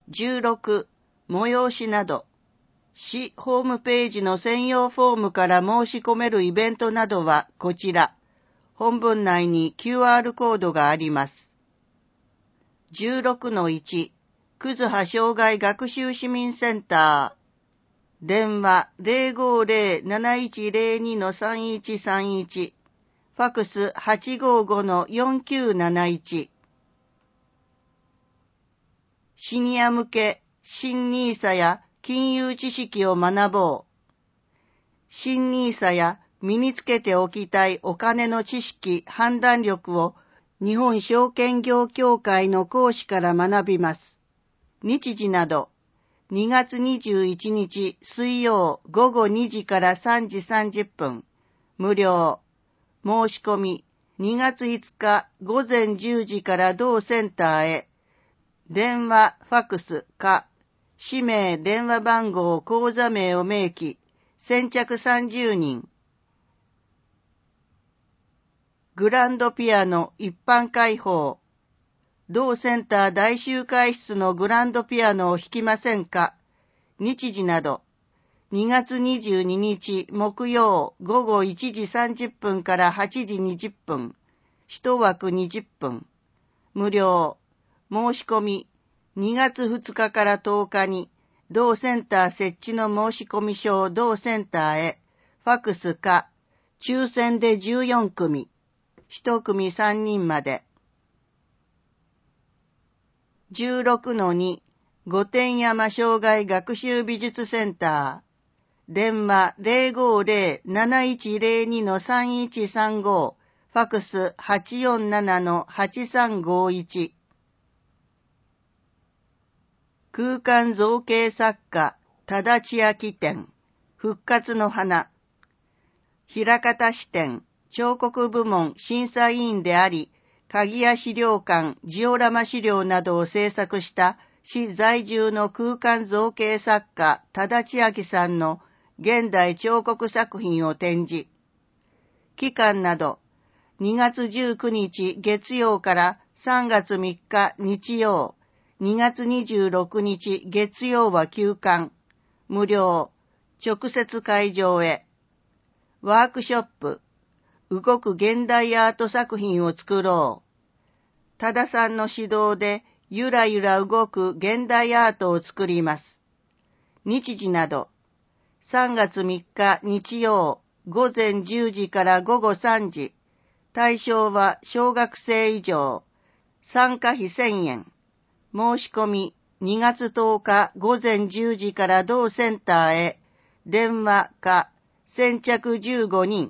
16、催しなど。市ホームページの専用フォームから申し込めるイベントなどはこちら。本文内に QR コードがあります。16-1、葛葉障害学習市民センター。電話 050-7102-3131。ファクス 855-4971。シニア向け新NISAや金融知識を学ぼう。新NISAや身につけておきたいお金の知識、判断力を日本証券業協会の講師から学びます。日時など、2月21日水曜午後2時から3時30分、無料。申し込み、2月5日午前10時から同センターへ。電話、ファクスか、氏名、電話番号、口座名を明記。先着30人。グランドピアノ一般開放。同センター大集会室のグランドピアノを弾きませんか？日時など。2月22日木曜午後1時30分から8時20分。1枠20分。無料。申し込み。2月2日から10日に、同センター設置の申込書同センターへ、ファクスか、抽選で14組。1組3人まで。16-2、御殿山障害学習美術センター。電話 050-7102-3135。ファクス 847-8351。空間造形作家、多田千秋展。復活の花。枚方支店、彫刻部門審査委員であり、鍵屋資料館、ジオラマ資料などを制作した市在住の空間造形作家、多田千秋さんの現代彫刻作品を展示。期間など、2月19日月曜から3月3日日曜、2月26日月曜は休館、無料、直接会場へ。ワークショップ、動く現代アート作品を作ろう。多田さんの指導でゆらゆら動く現代アートを作ります。日時など、3月3日日曜、午前10時から午後3時。対象は小学生以上。参加費1000円。申し込み、2月10日午前10時から同センターへ。電話か、先着15人。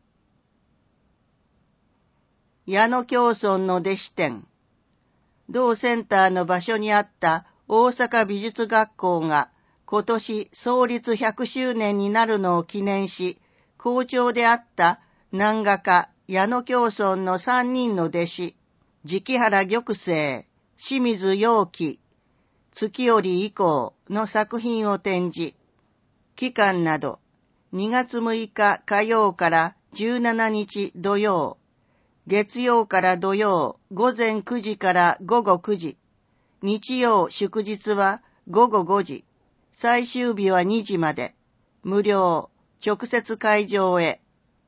矢野京村の弟子店。同センターの場所にあった大阪美術学校が今年創立100周年になるのを記念し、校長であった南画家矢野京村の3人の弟子、直原玉成、清水陽気、月寄以降の作品を展示。期間など、2月6日火曜から17日土曜、月曜から土曜午前9時から午後9時、日曜祝日は午後5時、最終日は2時まで、無料、直接会場へ。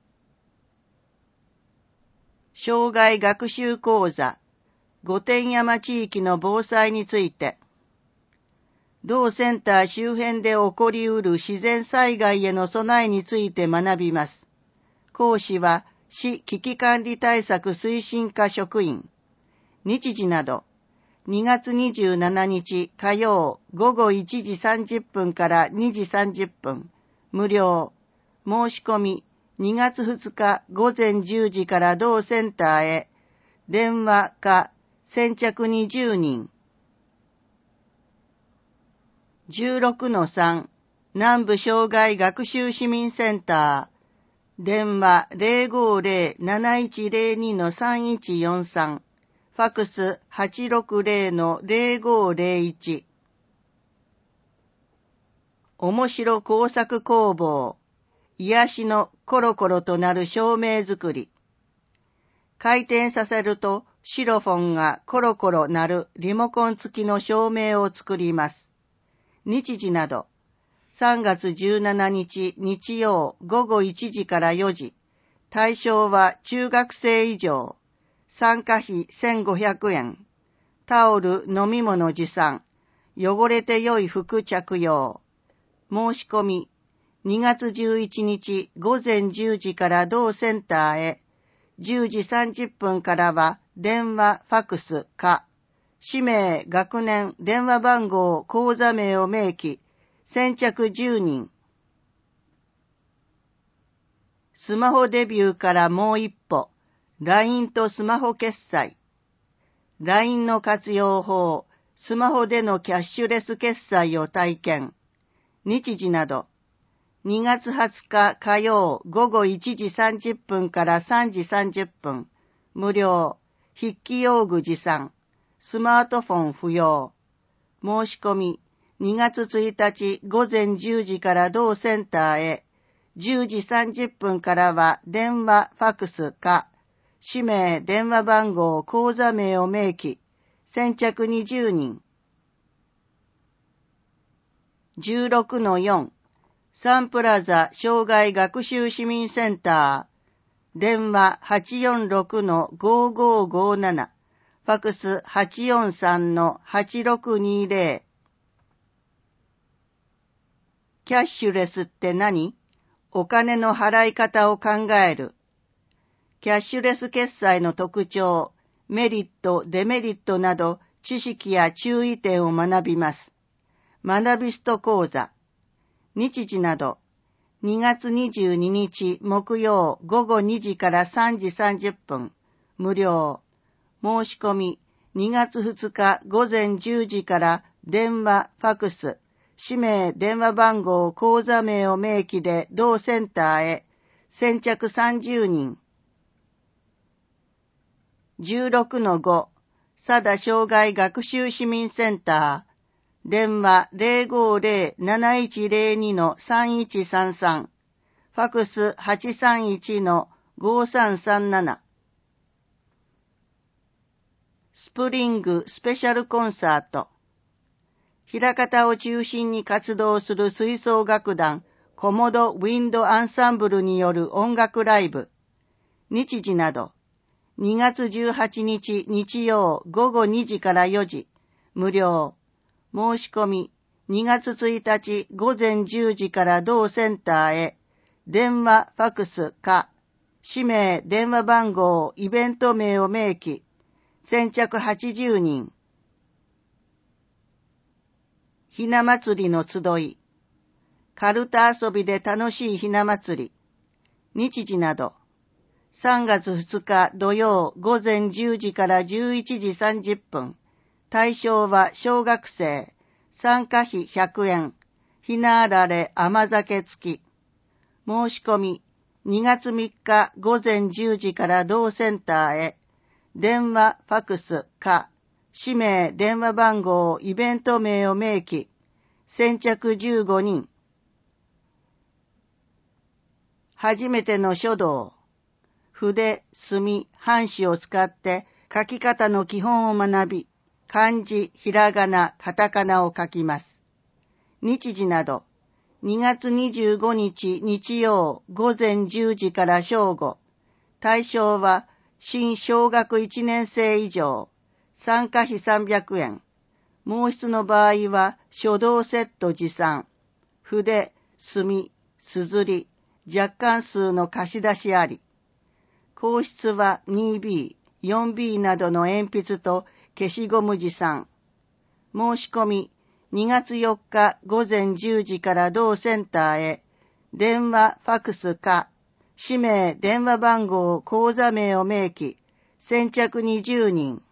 障害学習講座、御殿山地域の防災について。同センター周辺で起こりうる自然災害への備えについて学びます。講師は市危機管理対策推進課職員。日時など、2月27日火曜午後1時30分から2時30分、無料。申し込み、2月2日午前10時から同センターへ。電話か、先着20人。16-3、南部障害学習市民センター。電話 050-7102-3143。ファクス 860-0501。面白工作工房。癒しのコロコロとなる照明作り。回転させるとシロフォンがコロコロ鳴るリモコン付きの照明を作ります。日時など、3月17日日曜午後1時から4時、対象は中学生以上、参加費1500円、タオル飲み物持参、汚れて良い服着用。申し込み、2月11日午前10時から同センターへ、10時30分からは電話、ファクスか、氏名、学年、電話番号、口座名を明記、先着10人。スマホデビューからもう一歩、LINE とスマホ決済。LINE の活用法、スマホでのキャッシュレス決済を体験。日時など、2月20日火曜午後1時30分から3時30分、無料、筆記用具持参、スマートフォン不要。申し込み、2月1日午前10時から同センターへ、10時30分からは電話、ファクスか、氏名、電話番号、口座名を明記、先着20人。16-4 サンプラザ障害学習市民センター、電話 846-5557、ファクス 843-8620。キャッシュレスって何？お金の払い方を考える。キャッシュレス決済の特徴、メリット、デメリットなど知識や注意点を学びます。学びスト講座。日時など、2月22日木曜午後2時から3時30分、無料。申し込み、2月2日午前10時から電話、ファクス、氏名、電話番号、口座名を明記で同センターへ、先着30人。16-5 佐田障害学習市民センター、電話 050-7102-3133、ファクス 831-5337。スプリングスペシャルコンサート。枚方を中心に活動する吹奏楽団コモドウィンドアンサンブルによる音楽ライブ。日時など、2月18日日曜午後2時から4時、無料。申し込み、2月1日午前10時から同センターへ、電話、ファクスか、氏名、電話番号、イベント名を明記、先着80人。ひな祭りの集い。カルタ遊びで楽しいひな祭り。日時など、3月2日土曜午前10時から11時30分。対象は小学生。参加費100円。ひなあられ甘酒付き。申し込み、2月3日午前10時から同センターへ。電話、ファクスか、氏名、電話番号、イベント名を明記。先着15人。初めての書道。筆、墨、半紙を使って書き方の基本を学び、漢字、ひらがな、カタカナを書きます。日時など、2月25日日曜午前10時から正午。対象は新小学1年生以上。参加費300円。申しの場合は書道セット持参。筆、墨、すずり、若干数の貸し出しあり。硬質は 2B、4B などの鉛筆と消しゴム持参。申し込み、2月4日午前10時から同センターへ、電話、ファクスか、氏名、電話番号、口座名を明記、先着20人。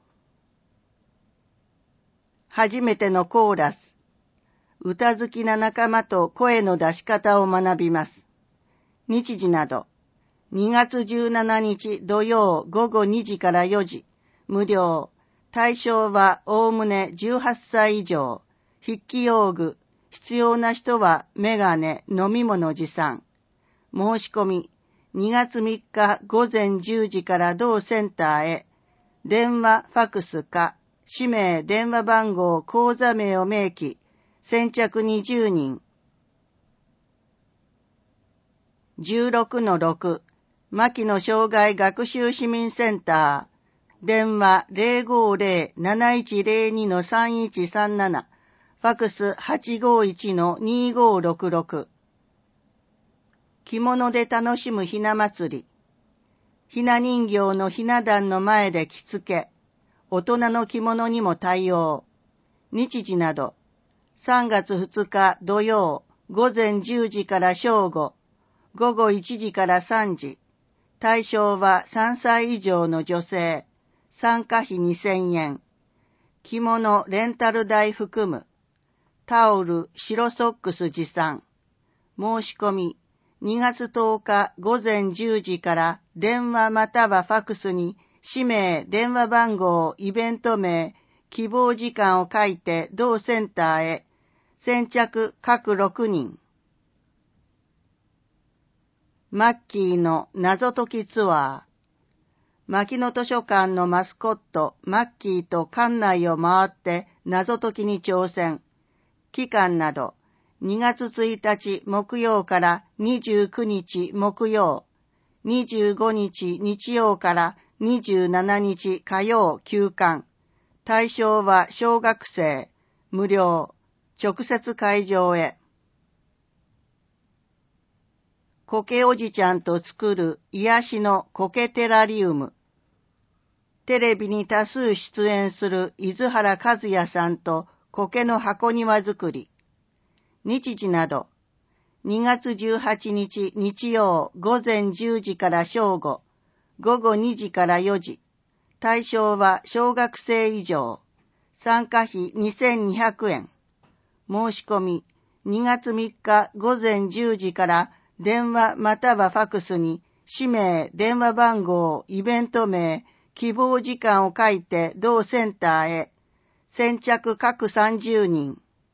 初めてのコーラス。歌好きな仲間と声の出し方を学びます。日時など、2月17日土曜午後2時から4時、無料。対象はおおむね18歳以上。筆記用具。必要な人はメガネ、飲み物持参。申し込み。2月3日午前10時から同センターへ。 電話、ファクスか、氏名、電話番号、口座名を明記、先着20人。16-6、牧野障害学習市民センター、電話 050-7102-3137、ファクス 851-2566。着物で楽しむひな祭り。ひな人形のひな壇の前で着付け。大人の着物にも対応。日時など。3月2日土曜、午前10時から正午、午後1時から3時。対象は3歳以上の女性。参加費2000円。着物レンタル代含む。タオル、白ソックス持参。申し込み。2月10日午前10時から電話またはファクスに氏名、電話番号、イベント名、希望時間を書いて同センターへ。先着各6人。マッキーの謎解きツアー。牧野図書館のマスコット、マッキーと館内を回って謎解きに挑戦。期間など、2月1日木曜から29日木曜、25日日曜から27日火曜休館。対象は小学生、無料、直接会場へ。苔おじちゃんと作る癒しの苔テラリウム。テレビに多数出演する伊豆原和也さんと苔の箱庭作り。日時など、2月18日日曜午前10時から正午、午後2時から4時。対象は小学生以上。参加費2200円。申し込み、2月3日午前10時から電話またはファクスに氏名、電話番号、イベント名、希望時間を書いて同センターへ。先着各30人。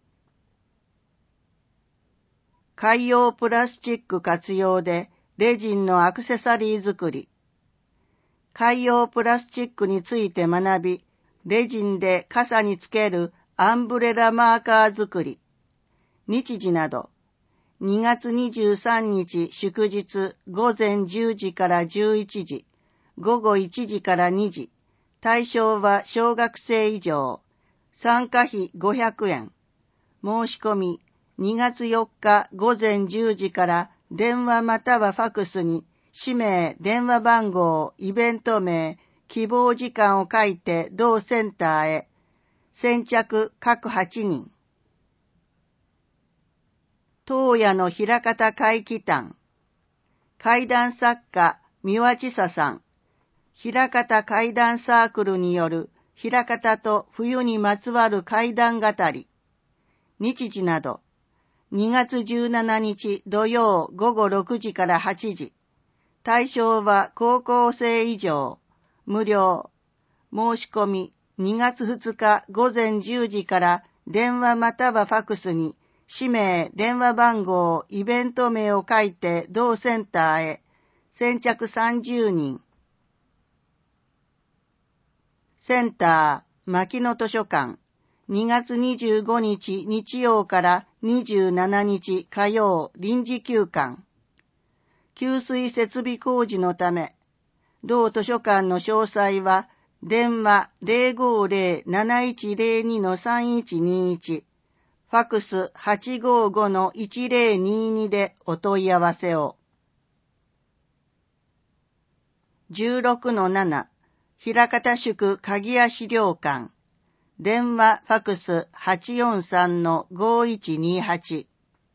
海洋プラスチック活用でレジンのアクセサリー作り。海洋プラスチックについて学び、レジンで傘につけるアンブレラマーカー作り。日時など、2月23日祝日午前10時から11時、午後1時から2時。対象は小学生以上。参加費500円。申し込み、2月4日午前10時から電話またはファクスに氏名、電話番号、イベント名、希望時間を書いて同センターへ。先着各8人。東野の枚方会期談。怪談作家、三輪千佐さん。枚方怪談サークルによる枚方と冬にまつわる怪談語り。日時など。2月17日土曜午後6時から8時。対象は高校生以上。無料。申し込み2月2日午前10時から電話またはファクスに氏名、電話番号、イベント名を書いて同センターへ。先着30人。センター、牧野図書館。2月25日日曜から27日火曜臨時休館。給水設備工事のため、同図書館の詳細は電話 050-7102-3121、ファクス 855-1022 でお問い合わせを。16-7、枚方宿鍵屋資料館。電話ファクス 843-5128。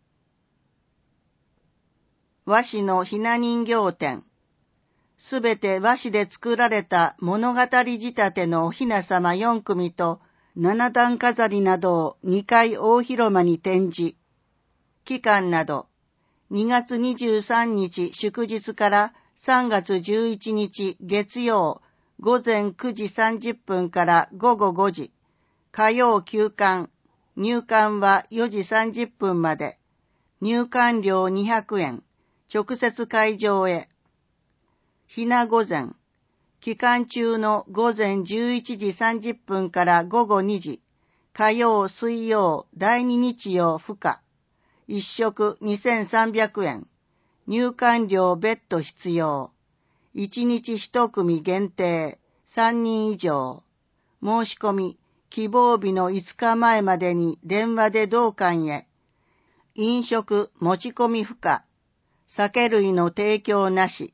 和紙のひな人形展。すべて和紙で作られた物語仕立てのおひな様4組と七段飾りなどを2階大広間に展示。期間など、2月23日祝日から3月11日月曜午前9時30分から午後5時。火曜休館。入館は4時30分まで。入館料200円。直接会場へ。ひな御前。 期間中の午前11時30分から午後2時、火曜、水曜、第2日曜不可。1食2300円。入館料別途必要。1日1組限定。3人以上。申し込み、希望日の5日前までに電話で同館へ。飲食持ち込み不可。酒類の提供なし。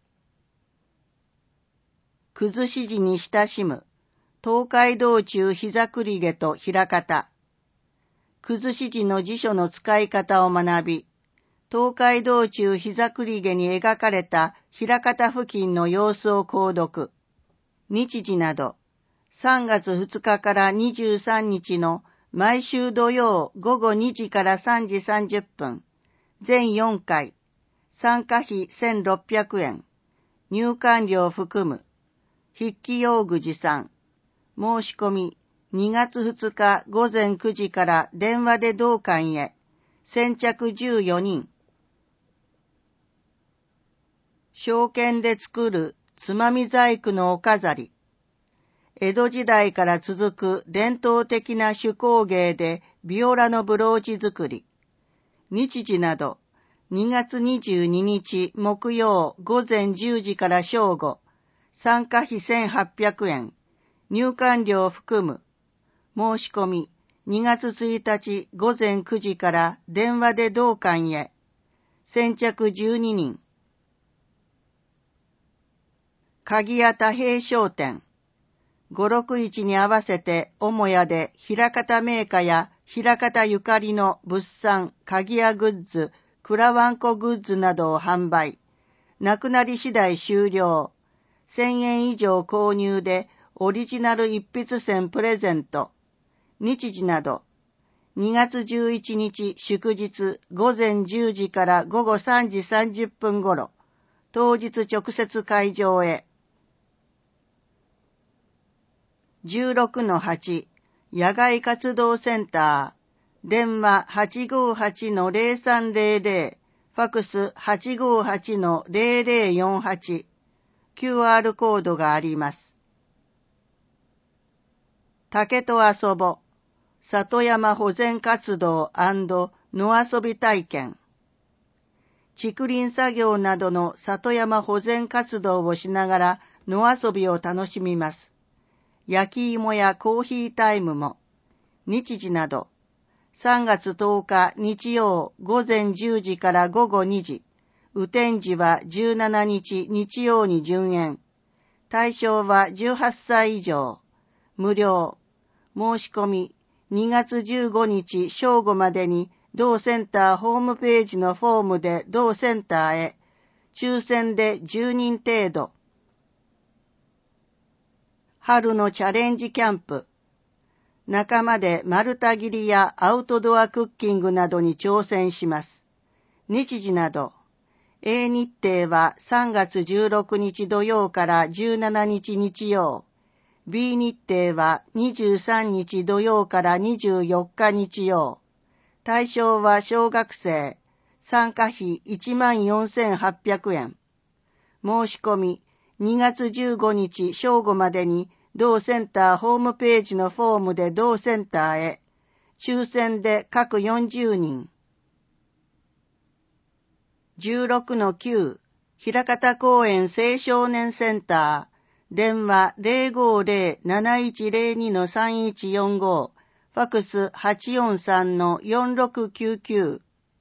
崩し時に親しむ。東海道中膝栗毛と平方。崩し時の辞書の使い方を学び、東海道中膝栗毛に描かれた平方付近の様子を購読。日時など、3月2日から23日の毎週土曜午後2時から3時30分、全4回、参加費1600円、入館料含む、筆記用具持参、申し込み、2月2日午前9時から電話で同館へ、先着14人。証券で作るつまみ細工のお飾り。江戸時代から続く伝統的な手工芸でビオラのブローチ作り。日時など、2月22日木曜午前10時から正午、参加費1800円、入館料含む。申し込み、2月1日午前9時から電話で同館へ。先着12人。鍵屋太平商店。561に合わせて母屋で平方銘菓や平方ゆかりの物産、鍵屋グッズ、クラワンコグッズなどを販売。なくなり次第終了。1000円以上購入でオリジナル一筆箋プレゼント。日時など、2月11日祝日午前10時から午後3時30分頃、当日直接会場へ。16-8 野外活動センター、電話 858-0300、ファクス 858-0048、QR コードがあります。竹と遊ぼ、里山保全活動&野遊び体験。竹林作業などの里山保全活動をしながら野遊びを楽しみます。焼き芋やコーヒータイムも。日時など、3月10日日曜午前10時から午後2時、雨天時は17日日曜に順延。対象は18歳以上。無料。申し込み、2月15日正午までに同センターホームページのフォームで同センターへ。抽選で10人程度。春のチャレンジキャンプ。仲間で丸太切りやアウトドアクッキングなどに挑戦します。日時など、A 日程は3月16日土曜から17日日曜。B 日程は23日土曜から24日日曜。対象は小学生。参加費14,800円。申し込み、2月15日正午までに同センターホームページのフォームで同センターへ。抽選で各40人。16-9 平方公園青少年センター。電話 050-7102-3145。ファクス 843-4699。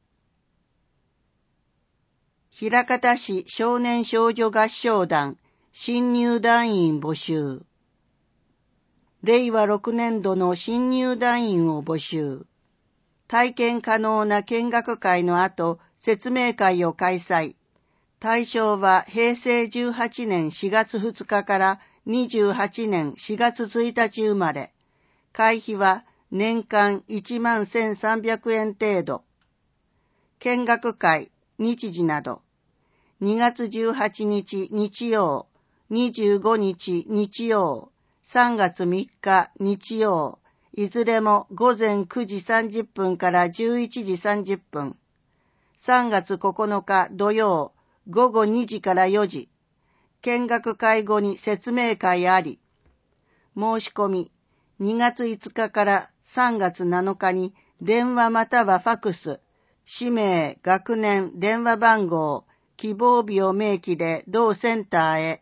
枚方市少年少女合唱団新入団員募集。令和6年度の新入団員を募集。体験可能な見学会の後、説明会を開催。対象は平成18年4月2日から28年4月1日生まれ。会費は年間11,300円程度。見学会、日時など。2月18日日曜、25日日曜、3月3日日曜、いずれも午前9時30分から11時30分。3月9日土曜、午後2時から4時。 見学会後に説明会あり、申し込み、2月5日から3月7日に電話またはファクス、氏名、学年、電話番号、希望日を明記で同センターへ。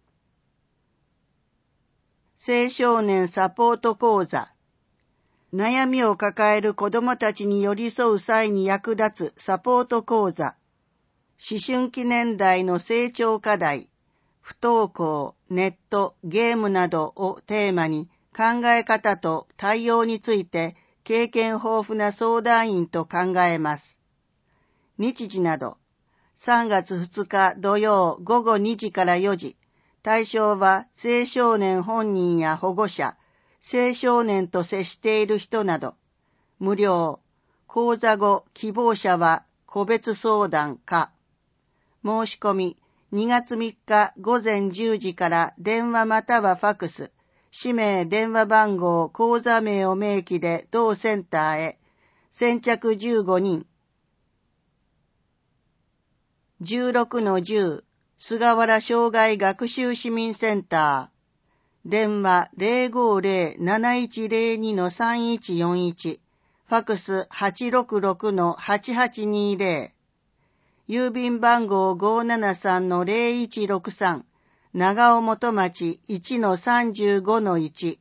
青少年サポート講座。悩みを抱える子どもたちに寄り添う際に役立つサポート講座。思春期年代の成長課題、不登校、ネット、ゲームなどをテーマに考え方と対応について経験豊富な相談員と考えます。日時など、3月2日土曜午後2時から4時、対象は青少年本人や保護者、青少年と接している人など、無料、講座後希望者は個別相談か。申し込み、2月3日午前10時から電話またはファクス、氏名、電話番号、講座名を明記で同センターへ。先着15人。16-10、菅原障害学習市民センター。電話 050-7102-3141。ファクス 866-8820。郵便番号 573-0163。長尾元町 1-35-1。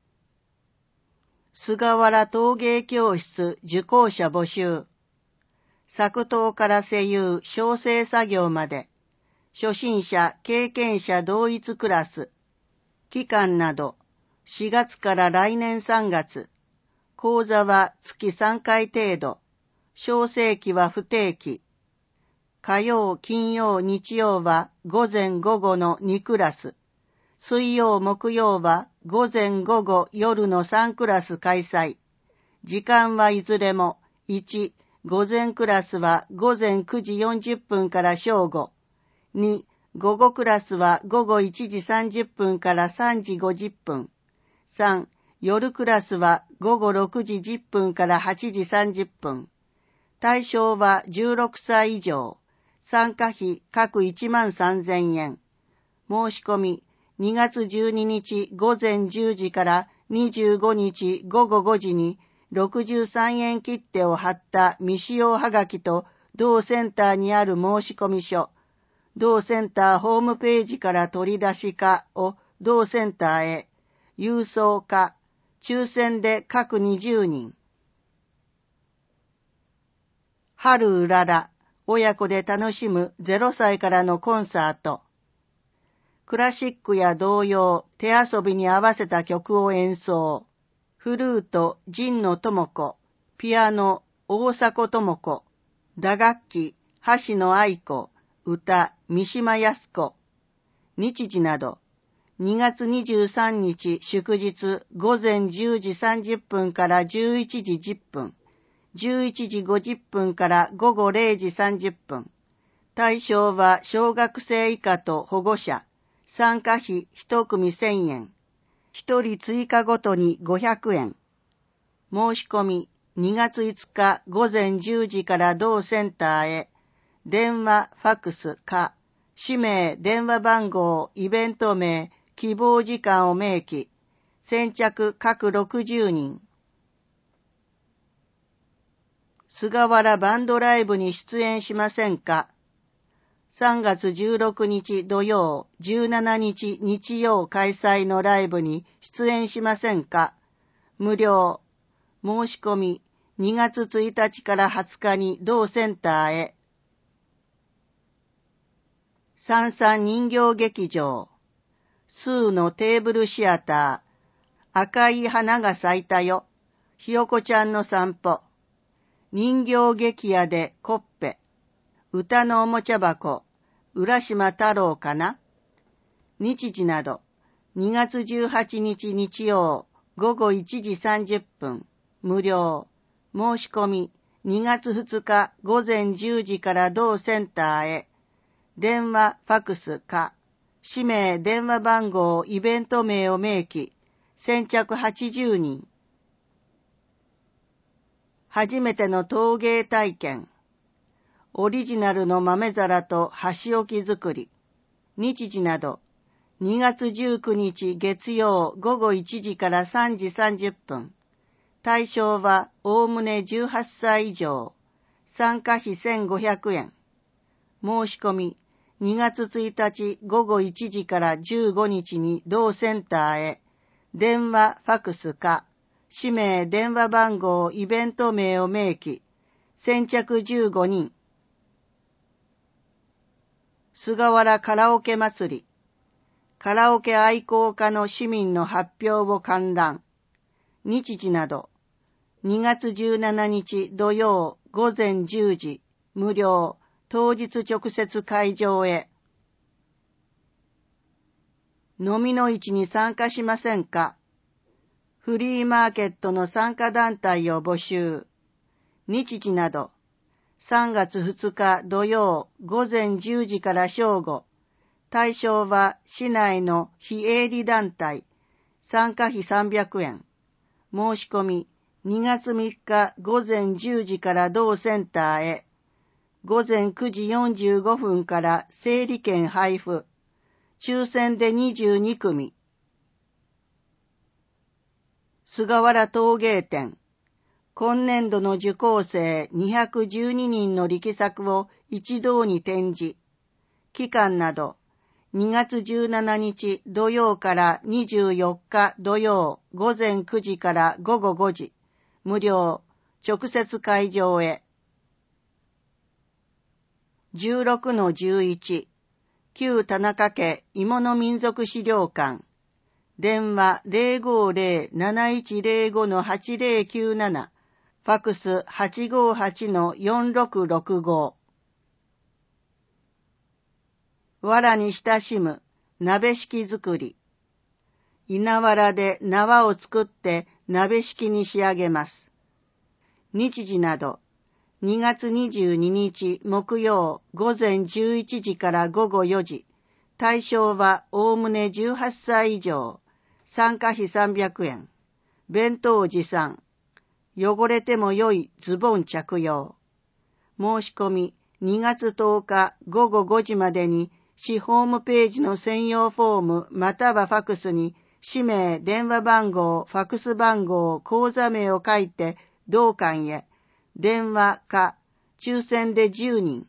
菅原陶芸教室受講者募集。作刀から施釉、焼成作業まで。初心者、経験者同一クラス。期間など、4月から来年3月。講座は月3回程度。焼成期は不定期。火曜、金曜、日曜は午前午後の2クラス。水曜、木曜は午前午後夜の3クラス開催。時間はいずれも1、午前クラスは午前9時40分から正午。2、午後クラスは午後1時30分から3時50分。3、夜クラスは午後6時10分から8時30分。対象は16歳以上。参加費各13,000円。申し込み2月12日午前10時から25日午後5時に63円切手を貼った未使用はがきと同センターにある申込書、同センターホームページから取り出しかを同センターへ、郵送か、抽選で各20人。春うらら、親子で楽しむ0歳からのコンサート。クラシックや童謡、手遊びに合わせた曲を演奏。フルート、神野智子。ピアノ、大迫智子。打楽器、橋野愛子。歌、三島康子。日時など、2月23日祝日午前10時30分から11時10分。11時50分から午後0時30分。対象は小学生以下と保護者。参加費1組1000円。1人追加ごとに500円。申し込み2月5日午前10時から同センターへ。電話、ファクスか。氏名、電話番号、イベント名、希望時間を明記。先着各60人。菅原バンドライブに出演しませんか？ 3 月16日土曜、17日日曜開催のライブに出演しませんか？無料。申し込み2月1日から20日に同センターへ。三々人形劇場。スーのテーブルシアター。赤い花が咲いたよ。ひよこちゃんの散歩。人形劇屋でコッペ。歌のおもちゃ箱。浦島太郎かな。日時など。2月18日日曜午後1時30分。無料。申し込み2月2日午前10時から同センターへ。電話、ファクスか。氏名、電話番号、イベント名を明記。先着80人。初めての陶芸体験。オリジナルの豆皿と箸置き作り。 日時など、2月19日月曜午後1時から3時30分。対象はおおむね18歳以上。参加費1500円。申し込み、2月1日午後1時から15日に同センターへ、電話、ファクスか、氏名、電話番号、イベント名を明記、先着15人。菅原カラオケ祭り。カラオケ愛好家の市民の発表を観覧。日時など、2月17日土曜午前10時、無料、当日直接会場へ。飲みの市に参加しませんか？フリーマーケットの参加団体を募集。日時など、3月2日土曜午前10時から正午。対象は市内の非営利団体。参加費300円。申し込み、2月3日午前10時から同センターへ。午前9時45分から整理券配布。抽選で22組。菅原陶芸展。今年度の受講生212人の力作を一堂に展示。期間など、2月17日土曜から24日土曜午前9時から午後5時。無料、直接会場へ。16-11。旧田中家芋の民族資料館。電話 050-7105-8097。ファクス 858-4665。藁に親しむ鍋敷作り。稲わらで縄を作って鍋敷に仕上げます。日時など、2月22日木曜午前11時から午後4時。対象はおおむね18歳以上。参加費300円。弁当持参。汚れても良いズボン着用。申し込み2月10日午後5時までに市ホームページの専用フォームまたはファクスに氏名、電話番号、ファクス番号、口座名を書いて同館へ。電話か抽選で10人。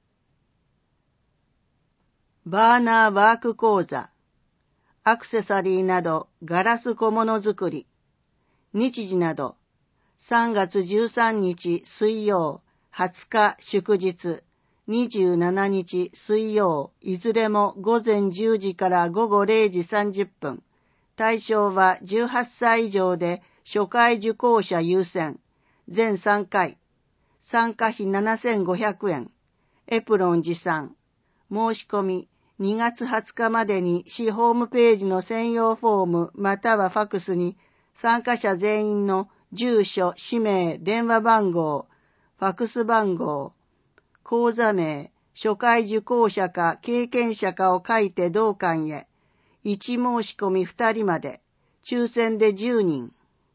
バーナーワーク講座。アクセサリーなどガラス小物作り。日時など、3月13日水曜、20日祝日、27日水曜、いずれも午前10時から午後0時30分。対象は18歳以上で初回受講者優先。全3回。参加費7500円。エプロン持参。申し込み2月20日までに市ホームページの専用フォームまたはファクスに参加者全員の住所、氏名、電話番号、ファクス番号、口座名、初回受講者か経験者かを書いて同館へ。1申し込み2人まで。抽選で10人。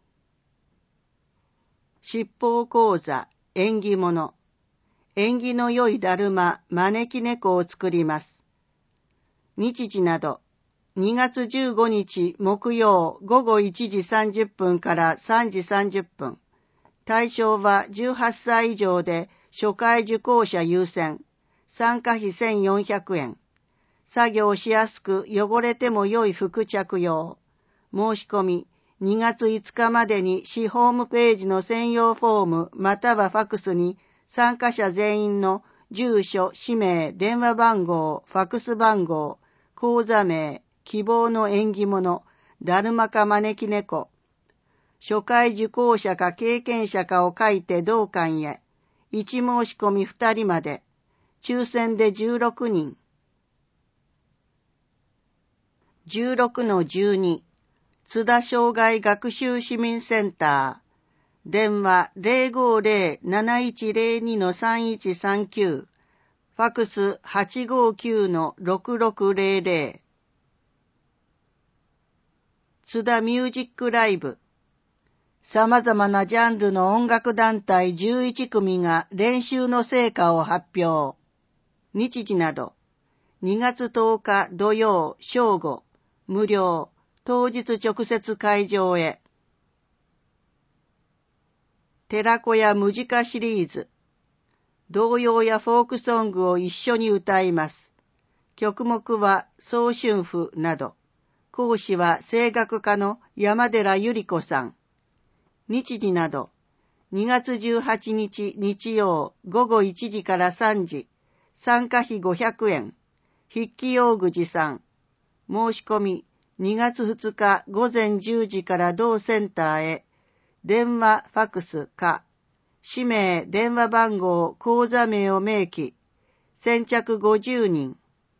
七宝講座、縁起物。縁起の良いだるま、招き猫を作ります。日時など、2月15日木曜午後1時30分から3時30分。対象は18歳以上で初回受講者優先。参加費1400円。作業しやすく汚れても良い服着用。申し込み2月5日までに市ホームページの専用フォームまたはファクスに参加者全員の住所、氏名、電話番号、ファクス番号、口座名、希望の縁起物、だるまか招き猫。初回受講者か経験者かを書いて同館へ。1申し込み2人まで。抽選で16人。16-12。津田障害学習市民センター。電話 050-7102-3139。ファクス 859-6600。津田ミュージックライブ。様々なジャンルの音楽団体11組が練習の成果を発表。日時など、 2月10日土曜正午、無料、当日直接会場へ。寺子屋ムジカシリーズ。童謡やフォークソングを一緒に歌います。曲目は早春譜など。講師は声楽家の山寺ゆり子さん。日時など。2月18日日曜午後1時から3時。参加費500円。筆記用具持参。申し込み2月2日午前10時から同センターへ。電話、ファクスか。氏名、電話番号、口座名を明記。先着50人。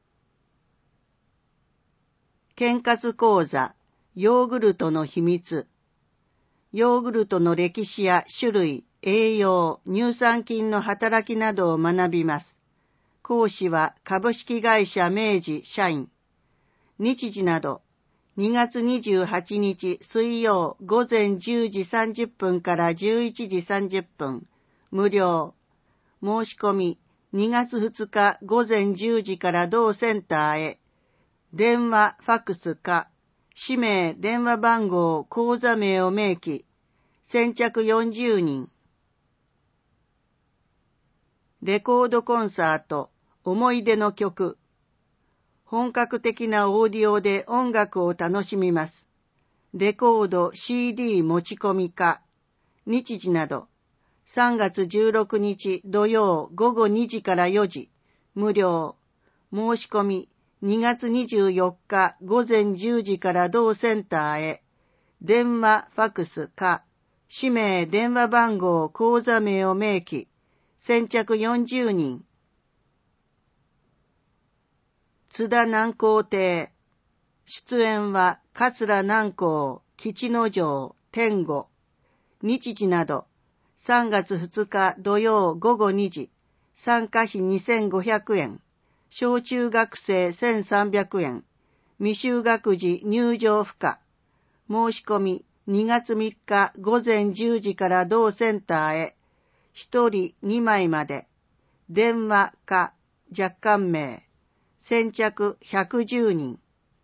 健活講座、ヨーグルトの秘密。ヨーグルトの歴史や種類、栄養、乳酸菌の働きなどを学びます。講師は株式会社明治社員。日時など、2月28日水曜午前10時30分から11時30分、無料。申し込み2月2日午前10時から同センターへ。電話、ファクスか、氏名、電話番号、口座名を明記。先着40人。レコードコンサート、思い出の曲。本格的なオーディオで音楽を楽しみます。レコード、CD 持ち込みか。日時など。3月16日土曜午後2時から4時。無料。申し込み2月24日午前10時から同センターへ。電話、ファクスか。氏名、電話番号、口座名を明記。先着40人。津田南光亭。出演は桂南光、吉之丞、天吾。日時など。3月2日土曜午後2時。参加費2500円。小中学生1300円。未就学児入場不可。申し込み2月3日午前10時から同センターへ。1人2枚まで。電話か若干名。先着110人。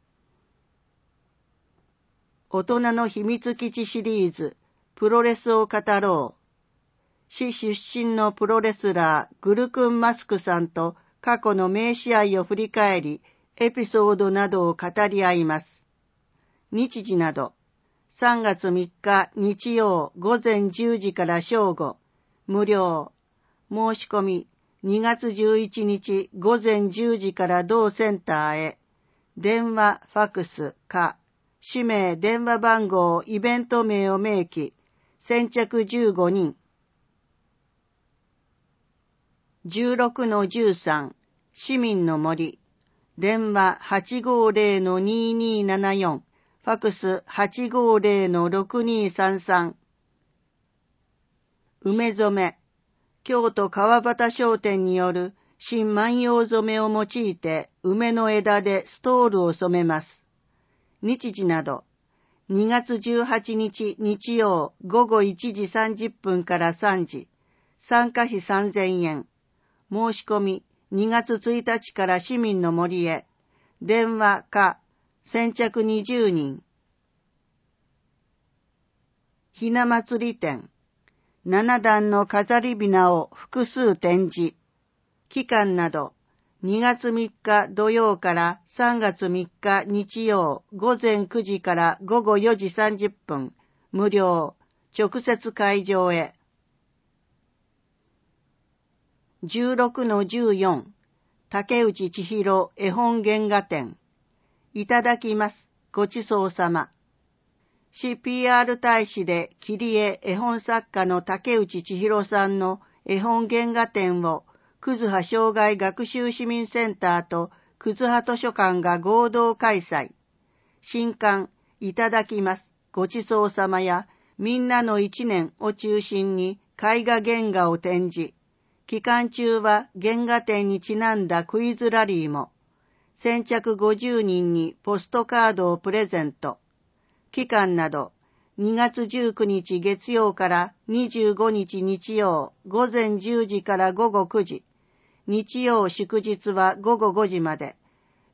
大人の秘密基地シリーズ、プロレスを語ろう。市出身のプロレスラー、グルクンマスクさんと過去の名試合を振り返り、エピソードなどを語り合います。日時など、3月3日日曜午前10時から正午、無料。申し込み2月11日午前10時から同センターへ。電話、ファクスか。氏名、電話番号、イベント名を明記。先着15人。16-13 市民の森。電話 850-2274。ファクス 850-6233。梅染め。京都川端商店による新万葉染めを用いて梅の枝でストールを染めます。日時など、2月18日日曜午後1時30分から3時。参加費3000円。申し込み2月1日から市民の森へ。電話か。先着20人。ひな祭り展。7段の飾りびなを複数展示。期間など、2月3日土曜から3月3日日曜午前9時から午後4時30分、無料、直接会場へ。16-14 竹内千尋絵本原画展。いただきます。ごちそうさま。市 PR 大使で切り絵絵本作家の竹内千尋さんの絵本原画展を葛葉障害学習市民センターと葛葉図書館が合同開催。新刊いただきます。ごちそうさまやみんなの一年を中心に絵画原画を展示。期間中は原画展にちなんだクイズラリーも。先着50人にポストカードをプレゼント。期間など、2月19日月曜から25日日曜午前10時から午後9時、日曜祝日は午後5時まで、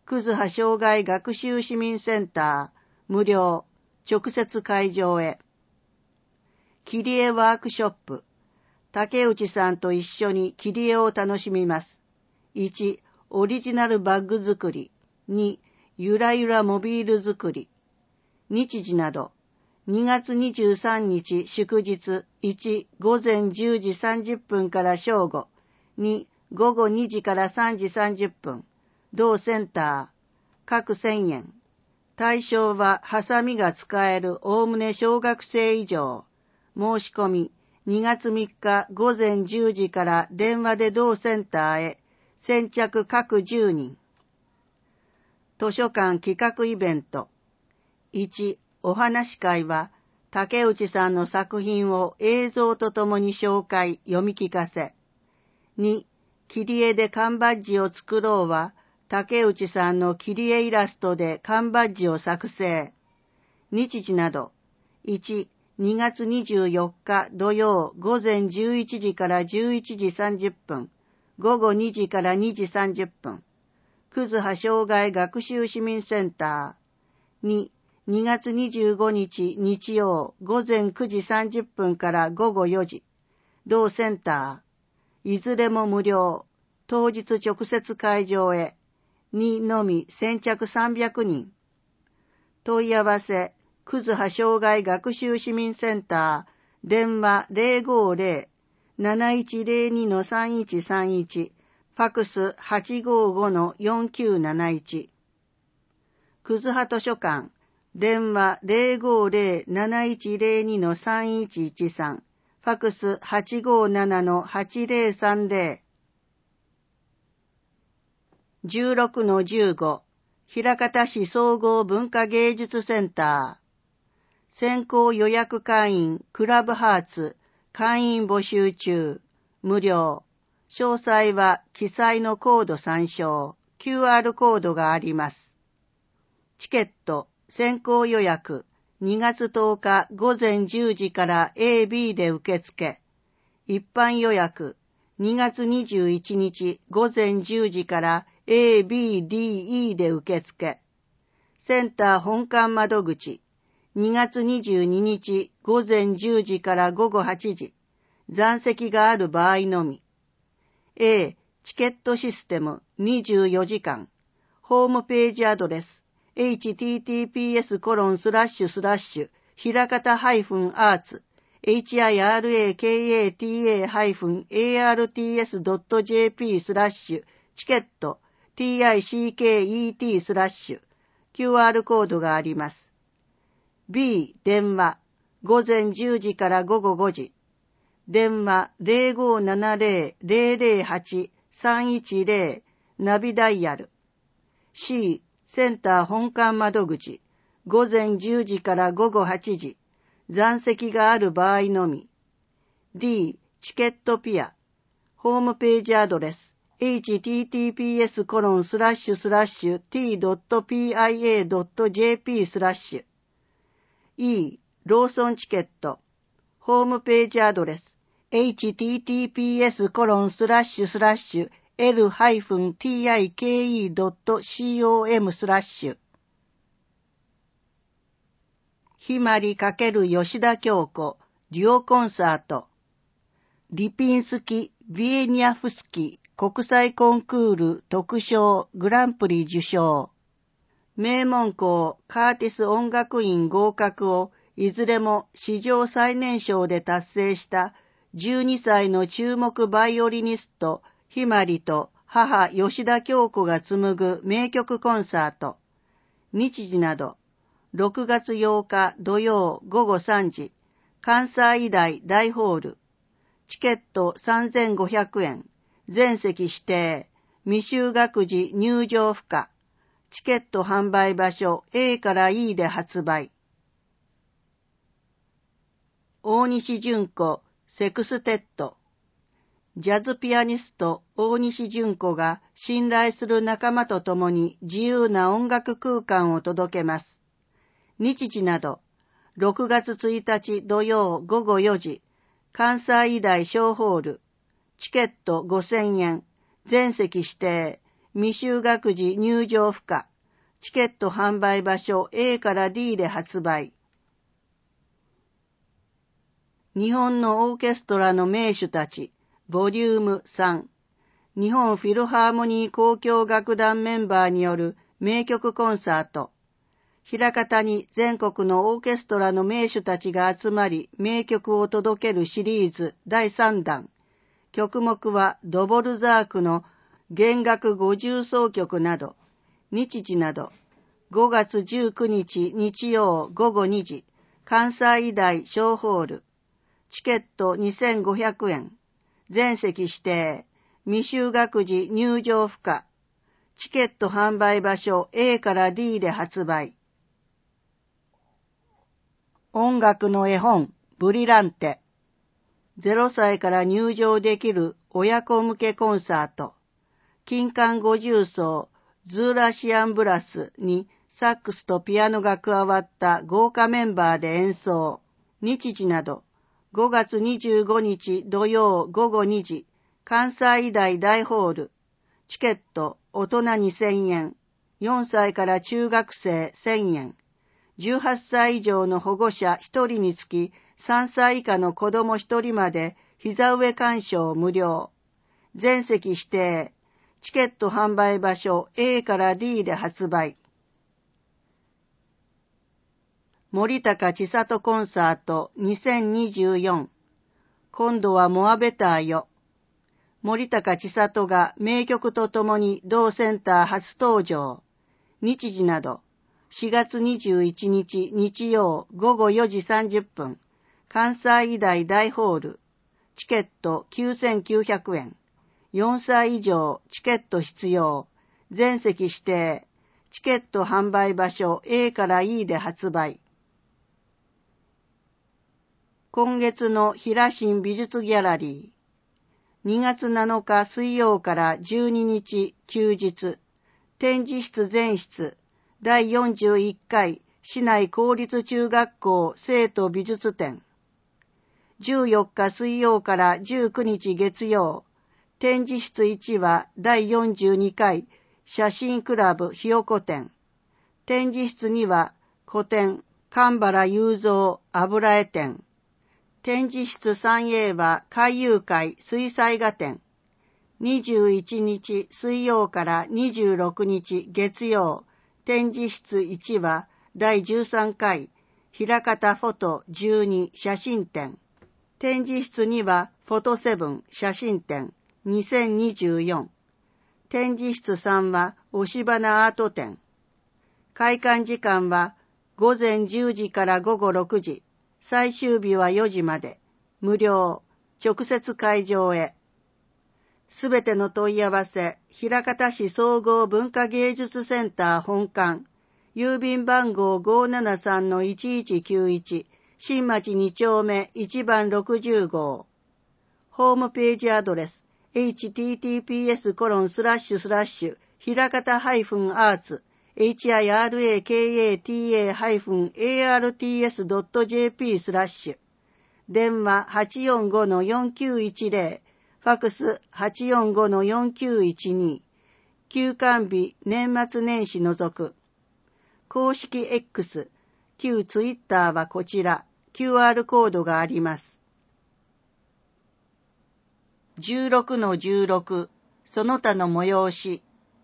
葛葉障害学習市民センター、無料、直接会場へ。切り絵ワークショップ。竹内さんと一緒に切り絵を楽しみます。1、オリジナルバッグ作り。2、ゆらゆらモビール作り。日時など。2月23日祝日。1、午前10時30分から正午。2、午後2時から3時30分。同センター。各1000円。対象はハサミが使えるおおむね小学生以上。申し込み。2月3日午前10時から電話で同センターへ。先着各10人。図書館企画イベント。1、お話会は、竹内さんの作品を映像とともに紹介、読み聞かせ。2、切り絵で缶バッジを作ろうは、竹内さんの切り絵イラストで缶バッジを作成。日時など。1、2月24日土曜午前11時から11時30分、午後2時から2時30分。葛葉障害学習市民センター。2、2月25日日曜午前9時30分から午後4時。同センター。いずれも無料。当日直接会場へ。2のみ先着300人。問い合わせ。葛葉障害学習市民センター。電話 050-7102-3131。ファクス 855-4971。葛葉図書館。電話 050-7102-3113。ファクス 857-8030。16-15。枚方市総合文化芸術センター。先行予約会員クラブハーツ。会員募集中。無料。詳細は記載のコード参照。QR コードがあります。チケット。先行予約。2月10日午前10時から A、B で受付。一般予約。2月21日午前10時から A、B、D、E で受付。センター本館窓口。2月22日午前10時から午後8時。残席がある場合のみ。A、チケットシステム24時間。ホームページアドレス。https:// ひらかた-arts hirakata-arts.jp/ チケット ticket/ QR コードがあります。B、電話。午前10時から午後5時。電話 0570-008-310 ナビダイヤル。C、センター本館窓口。午前10時から午後8時。残席がある場合のみ。D、チケットピア。ホームページアドレス。https://t.pia.jp/ E、ローソンチケット。ホームページアドレス。https://l-tike.com/ ひまり×吉田京子デュオコンサート。リピンスキ・ビエニャフスキ国際コンクール特賞グランプリ受賞。名門校カーティス音楽院合格をいずれも史上最年少で達成した12歳の注目バイオリニストひまりと母吉田京子が紡ぐ名曲コンサート。日時など6月8日土曜午後3時、関西医大大ホール。チケット3500円。全席指定。未就学時入場不可。チケット販売場所 A から E で発売。大西純子、セクステッド。ジャズピアニスト大西純子が信頼する仲間と共に自由な音楽空間を届けます。日時など、6月1日土曜午後4時、関西医大小ホール。チケット5000円。全席指定。 未就学児入場不可。チケット販売場所 A から D で発売。日本のオーケストラの名手たち、ボリューム3。日本フィルハーモニー交響楽団メンバーによる名曲コンサート。枚方に全国のオーケストラの名手たちが集まり名曲を届けるシリーズ第3弾。曲目はドボルザークの弦楽50奏曲など、日時など、5月19日日曜午後2時、関西医大小ホール。チケット2500円。全席指定。未就学児入場不可。チケット販売場所 A から D で発売。音楽の絵本、ブリランテ。0歳から入場できる親子向けコンサート。金管50奏、ズーラシアンブラスにサックスとピアノが加わった豪華メンバーで演奏。日時など、5月25日土曜午後2時、関西医大大ホール。チケット、大人2000円。4歳から中学生1000円。18歳以上の保護者1人につき、3歳以下の子供1人まで、膝上鑑賞無料。全席指定。チケット販売場所 A から D で発売。森高千里コンサート2024。今度はモアベターよ。森高千里が名曲とともに同センター初登場。日時など、4月21日日曜午後4時30分。関西医大大ホール。チケット9900円。4歳以上チケット必要。全席指定。チケット販売場所 A から E で発売。今月の平新美術ギャラリー。2月7日水曜から12日休日。展示室全室。第41回市内公立中学校生徒美術展。14日水曜から19日月曜。展示室1は第42回写真クラブひよこ展。展示室2は古典神原雄三油絵展。展示室 3A は海遊会水彩画展。21日水曜から26日月曜。展示室1は第13回枚方フォト12写真展。展示室2はフォト7写真展2024。展示室3は押し花アート展。開館時間は午前10時から午後6時。最終日は4時まで。無料。直接会場へ。すべての問い合わせ、枚方市総合文化芸術センター本館。郵便番号 573-1191。新町2丁目1番60号。ホームページアドレス。https:// 枚方-arts hirakata-arts.jp/ 電話 845-4910 ファクス 845-4912 休館日年末年始除く公式 X 旧ツイッターはこちら QR コードがあります。16-16その他の催し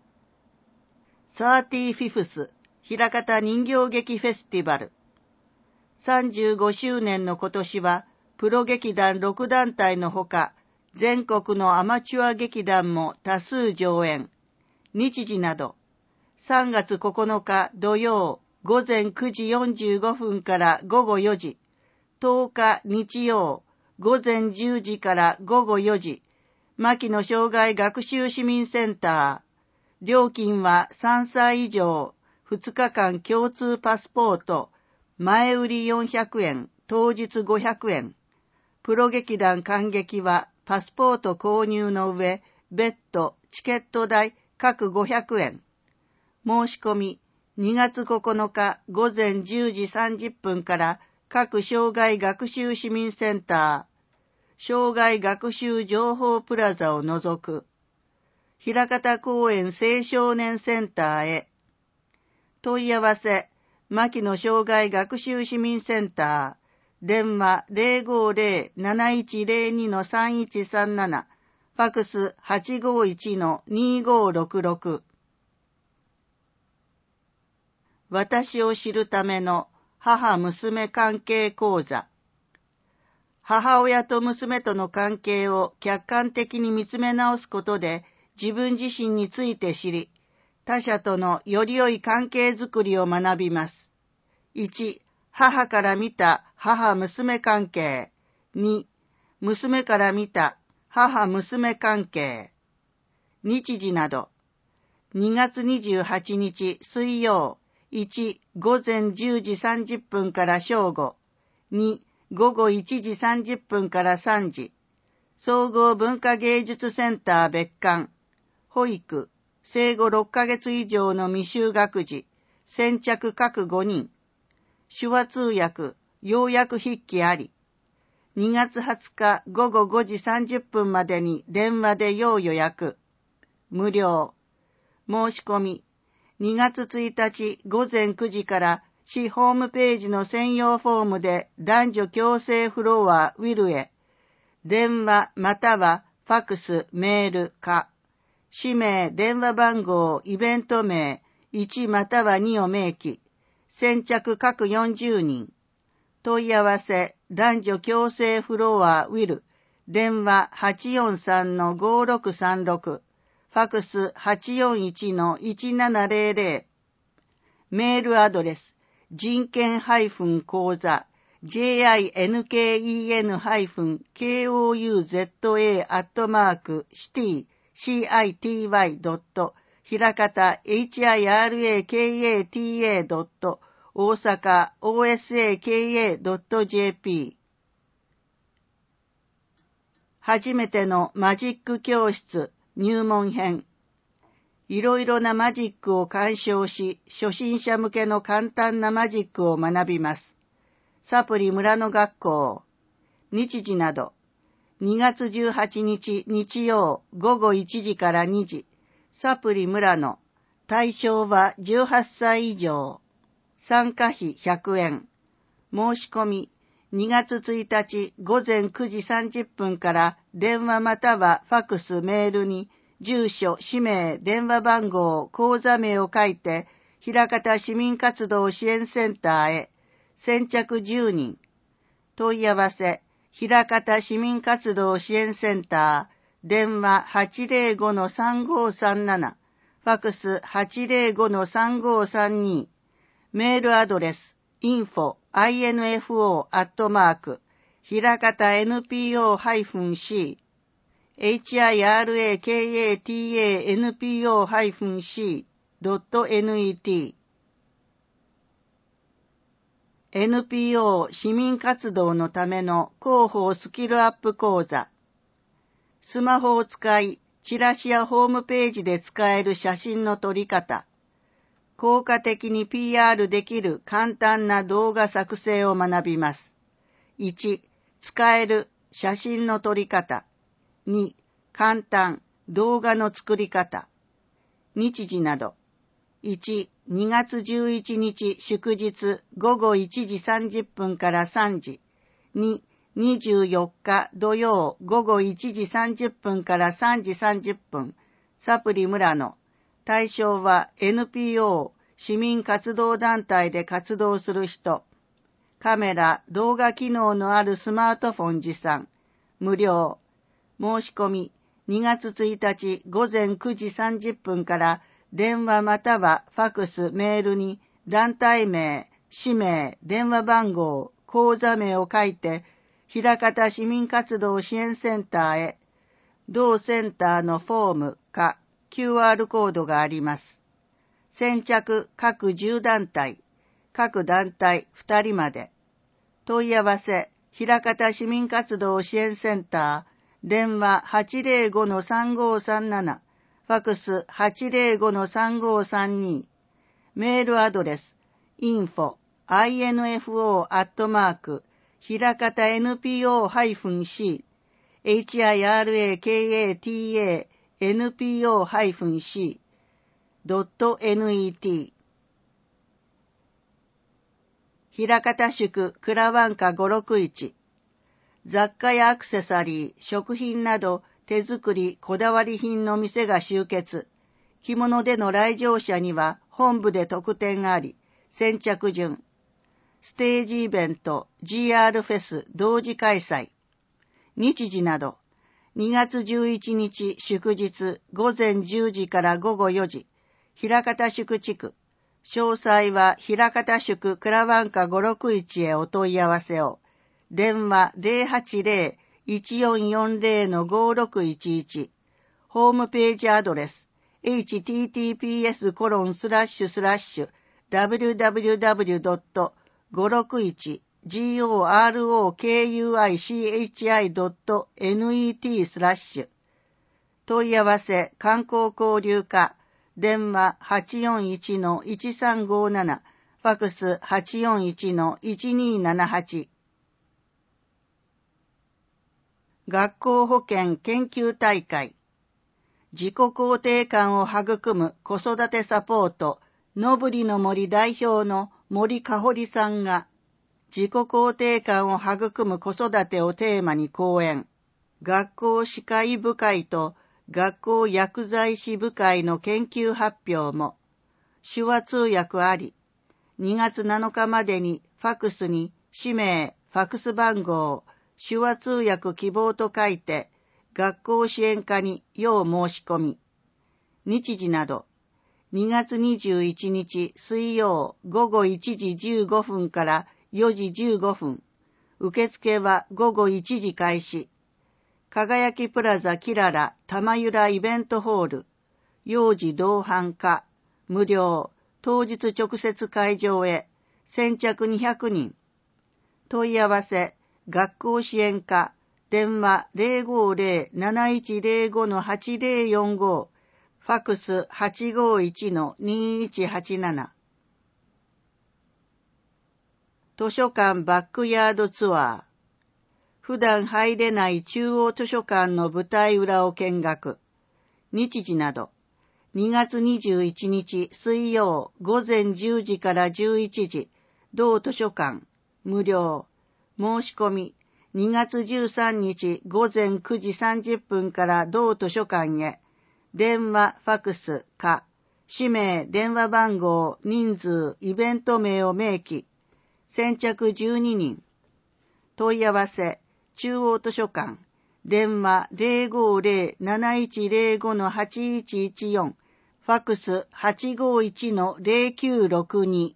35th 枚方人形劇フェスティバル35周年の今年はプロ劇団6団体のほか全国のアマチュア劇団も多数上演。日時など3月9日土曜午前9時45分から午後4時10日日曜午前10時から午後4時牧野障害学習市民センター。料金は3歳以上、2日間共通パスポート、前売り400円、当日500円。プロ劇団観劇はパスポート購入の上、別途チケット代各500円。申し込み、2月9日午前10時30分から各障害学習市民センター、障害学習情報プラザを除く。 枚方公園青少年センターへ。問い合わせ、牧野障害学習市民センター、電話 050-7102-3137、ファクス 851-2566。私を知るための母娘関係講座。母親と娘との関係を客観的に見つめ直すことで自分自身について知り、他者とのより良い関係づくりを学びます。1、母から見た母-娘関係。2、娘から見た母-娘関係。日時など。2月28日水曜。1、午前10時30分から正午。2、午後1時30分から3時。総合文化芸術センター別館。保育。生後6ヶ月以上の未就学児。先着各5人。手話通訳、要約筆記あり。2月20日午後5時30分までに電話で要予約。無料。申し込み。2月1日午前9時から市ホームページの専用フォームで男女共生フロアウィルへ。電話またはファクス、メールか。氏名、電話番号、イベント名、1または2を明記。先着各40人。問い合わせ、男女共生フロアウィル。電話 843-5636。ファクス 841-1700。メールアドレス、人権講座、jinken-kouza@city.hirakata hirakata 大阪 osaka.jp 初めてのマジック教室入門編。いろいろなマジックを鑑賞し、初心者向けの簡単なマジックを学びます。サプリ村の学校。日時など。2月18日日曜午後1時から2時。サプリ村の。対象は18歳以上。参加費100円。申し込み。2月1日午前9時30分から電話またはファクスメールに住所、氏名、電話番号、口座名を書いて枚方市民活動支援センターへ。先着10人。問い合わせ、枚方市民活動支援センター、電話 805-3537、ファクス 805-3532、メールアドレス、info ひらかた npo-c、hirakata-npo-c.net NPO 市民活動のための広報スキルアップ講座。スマホを使い、チラシやホームページで使える写真の撮り方。効果的に PR できる簡単な動画作成を学びます。1、使える写真の撮り方。2、簡単動画の作り方。日時など。1、2月11日祝日午後1時30分から3時。2、24日土曜午後1時30分から3時30分。サプリ村の。対象は NPO 市民活動団体で活動する人。カメラ、動画機能のあるスマートフォン持参。無料。申し込み。2月1日午前9時30分から電話またはファクス、メールに団体名、氏名、電話番号、口座名を書いて、枚方市民活動支援センターへ。同センターのフォームか QR コードがあります。先着各10団体、各団体2人まで。問い合わせ、枚方市民活動支援センター、電話 805-3537、ファクス 805-3532、メールアドレス、info ひらかた npo-c、hirakata npo-c.net 枚方宿蔵湾家561雑貨やアクセサリー、食品など手作りこだわり品の店が集結。着物での来場者には本部で特典があり、先着順。ステージイベント GR フェス同時開催。日時など、2月11日祝日午前10時から午後4時、枚方宿地区。詳細は枚方宿蔵湾家561へお問い合わせを。電話 080-1440-5611。ホームページアドレス https://www.561gorokuichi.net/ 問い合わせ観光交流課電話 841-1357 ファクス 841-1278 学校保健研究大会自己肯定感を育む子育てサポートのぶりの森代表の森かほりさんが自己肯定感を育む子育てをテーマに講演学校歯科医部会と学校薬剤師部会の研究発表も手話通訳あり2月7日までにファクスに氏名ファクス番号手話通訳希望と書いて学校支援課に要申し込み日時など2月21日水曜午後1時15分から4時15分受付は午後1時開始輝きプラザキララ玉浦イベントホール幼児同伴課無料当日直接会場へ先着200人問い合わせ学校支援課電話 050-7105-8045 ファクス 851-2187 図書館バックヤードツアー普段入れない中央図書館の舞台裏を見学日時など2月21日水曜午前10時から11時同図書館無料申し込み2月13日午前9時30分から同図書館へ電話ファクスか氏名電話番号人数イベント名を明記先着12人問い合わせ中央図書館電話 050-7105-8114 ファクス 851-0962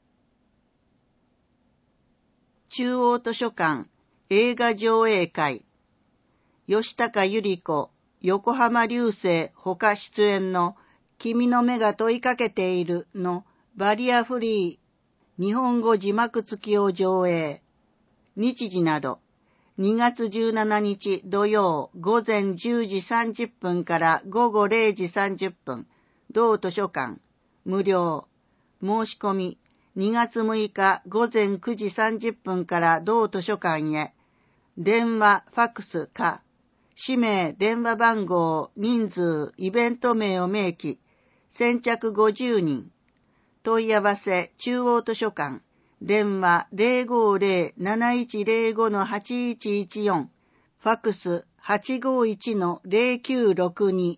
中央図書館映画上映会吉高由里子横浜流星ほか出演の君の目が問いかけているのバリアフリー日本語字幕付きを上映日時など2月17日土曜午前10時30分から午後0時30分同図書館無料申し込み2月6日午前9時30分から同図書館へ電話ファクスか氏名電話番号人数イベント名を明記先着50人問い合わせ中央図書館電話 050-7105-8114 ファクス 851-0962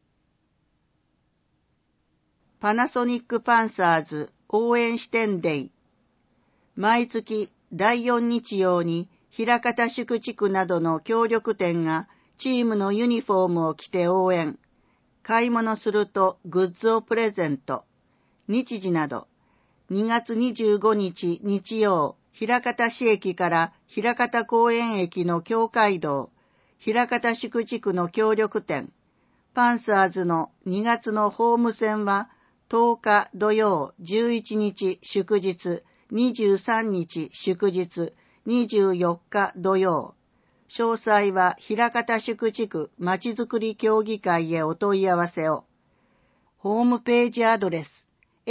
パナソニックパンサーズ応援支店デイ毎月第4日曜に枚方宿地区などの協力店がチームのユニフォームを着て応援買い物するとグッズをプレゼント日時など2月25日日曜枚方市駅から枚方公園駅の境界道枚方宿地区の協力店パンサーズの2月のホーム戦は10日土曜11日祝日23日祝日24日土曜詳細は枚方宿地区まちづくり協議会へお問い合わせをホームページアドレス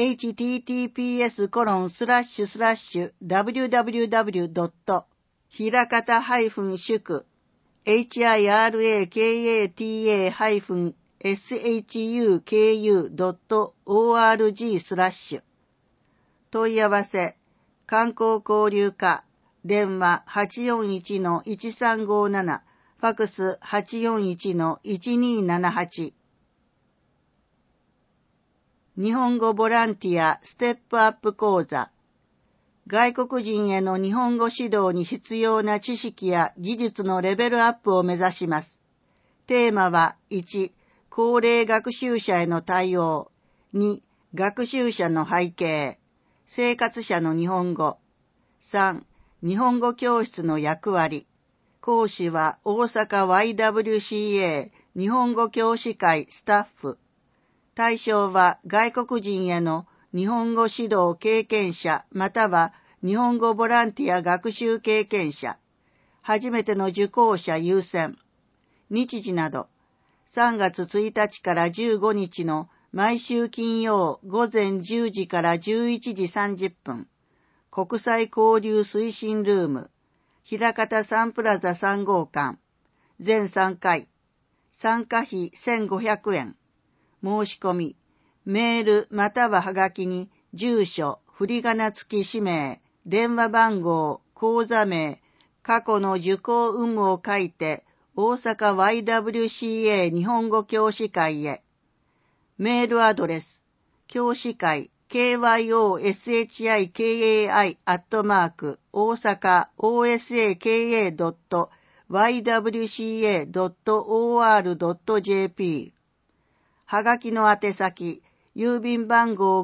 https://www. ひらかた-宿hirakata- shuku.org/問い合わせ観光交流課電話 841-1357 ファクス 841-1278 日本語ボランティアステップアップ講座外国人への日本語指導に必要な知識や技術のレベルアップを目指します。テーマは1、高齢学習者への対応。2、学習者の背景。生活者の日本語。3、日本語教室の役割。講師は大阪 YWCA 日本語教師会スタッフ。対象は外国人への日本語指導経験者または日本語ボランティア学習経験者。初めての受講者優先。日時など。3月1日から15日の毎週金曜午前10時から11時30分。国際交流推進ルーム。枚方サンプラザ3号館。全3回。参加費1500円。申し込み。メールまたははがきに住所、振り仮名付き氏名、電話番号、口座名、過去の受講有無を書いて大阪 YWCA 日本語教師会へ。メールアドレス、教師会、kyoshi.kai 大阪 osaka.ywca.or.jp はがきの宛先、郵便番号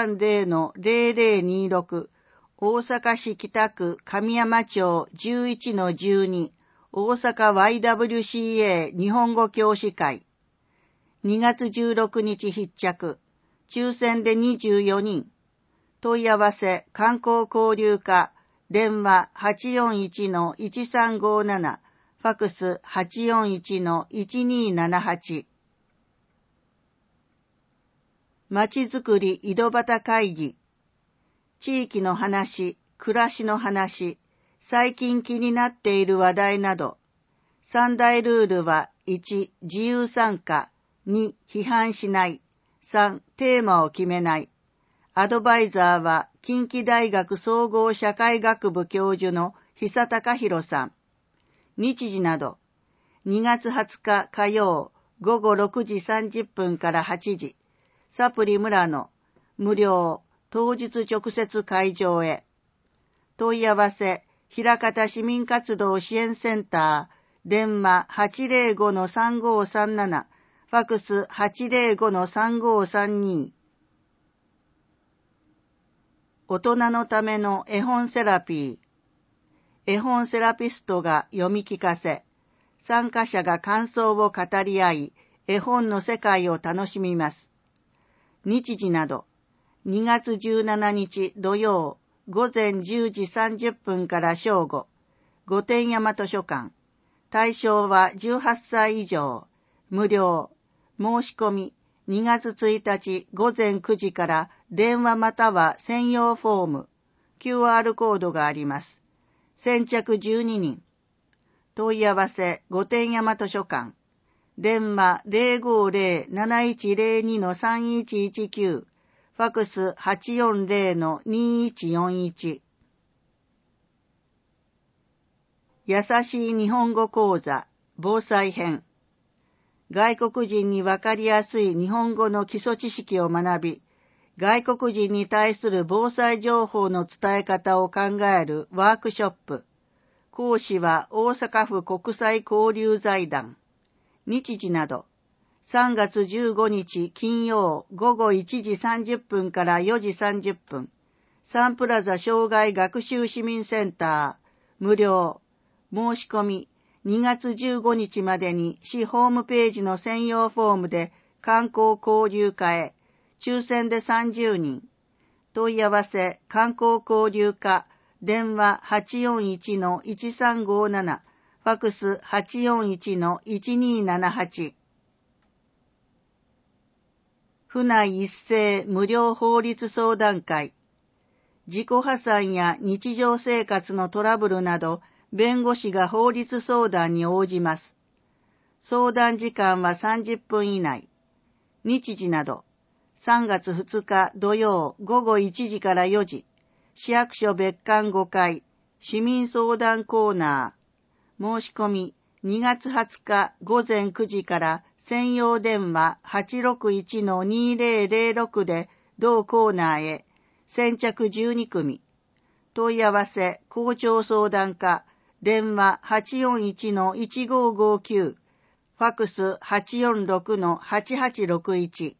530-0026 大阪市北区神山町 11-12 大阪 YWCA 日本語教師会2月16日必着抽選で24人問い合わせ観光交流課電話 841-1357 ファクス 841-1278まちづくり井戸端会議地域の話、暮らしの話、最近気になっている話題など、3大ルールは1、自由参加、2、批判しない、3、テーマを決めない。アドバイザーは近畿大学総合社会学部教授の久隆弘さん。日時など、2月20日火曜午後6時30分から8時、サプリ村野、無料、当日直接会場へ。問い合わせ、枚方市民活動支援センター、電話 805-3537、ファクス 805-3532。大人のための絵本セラピー。絵本セラピストが読み聞かせ、参加者が感想を語り合い、絵本の世界を楽しみます。日時など、2月17日土曜午前10時30分から正午、御殿山図書館。対象は18歳以上。無料。申し込み2月1日午前9時から電話または専用フォーム。QR コードがあります。先着12人。問い合わせ御殿山図書館。電話 050-7102-3119。ファクス 840-2141 優しい日本語講座防災編外国人にわかりやすい日本語の基礎知識を学び外国人に対する防災情報の伝え方を考えるワークショップ講師は大阪府国際交流財団日時など3月15日金曜午後1時30分から4時30分、サンプラザ障害学習市民センター、無料、申し込み、2月15日までに市ホームページの専用フォームで観光交流課へ、抽選で30人、問い合わせ観光交流課、電話 841-1357、ファクス 841-1278府内一斉無料法律相談会。自己破産や日常生活のトラブルなど、弁護士が法律相談に応じます。 相談時間は30分以内。日時など、3月2日土曜午後1時から4時、市役所別館5階、市民相談コーナー。申し込み、2月20日午前9時から専用電話 861-2006 で同コーナーへ、先着12組。問い合わせ、校長相談課、電話 841-1559、ファクス 846-8861。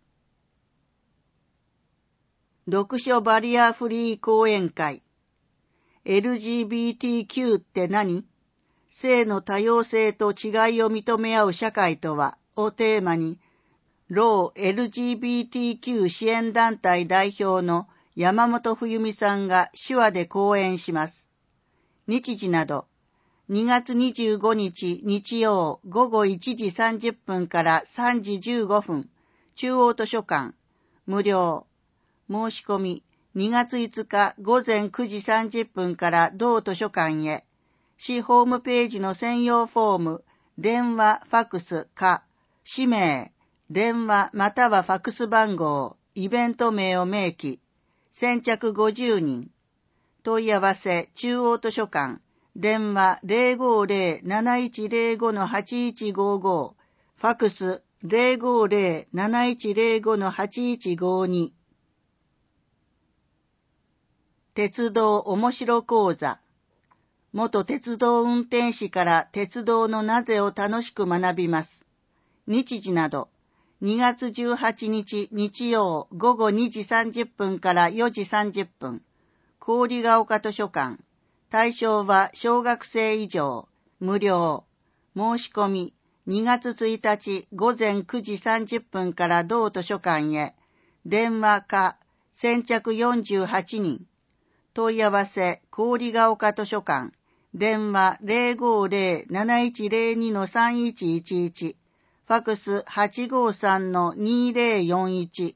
読書バリアフリー講演会。LGBTQ って何？性の多様性と違いを認め合う社会とはをテーマに、老 LGBTQ 支援団体代表の山本冬美さんが手話で講演します。日時など、2月25日日曜午後1時30分から3時15分、中央図書館、無料。申し込み、2月5日午前9時30分から同図書館へ、市ホームページの専用フォーム、電話、ファクスか、氏名、電話またはファクス番号、イベント名を明記、先着50人。問い合わせ、中央図書館、電話 050-7105-8155、ファクス 050-7105-8152。鉄道おもしろ講座。元鉄道運転士から鉄道のなぜを楽しく学びます。日時など、2月18日日曜午後2時30分から4時30分、郡ヶ丘図書館。対象は小学生以上、無料。申し込み、2月1日午前9時30分から同図書館へ、電話か、先着48人。問い合わせ、郡ヶ丘図書館、電話 050-7102-3111、ファクス 853-2041。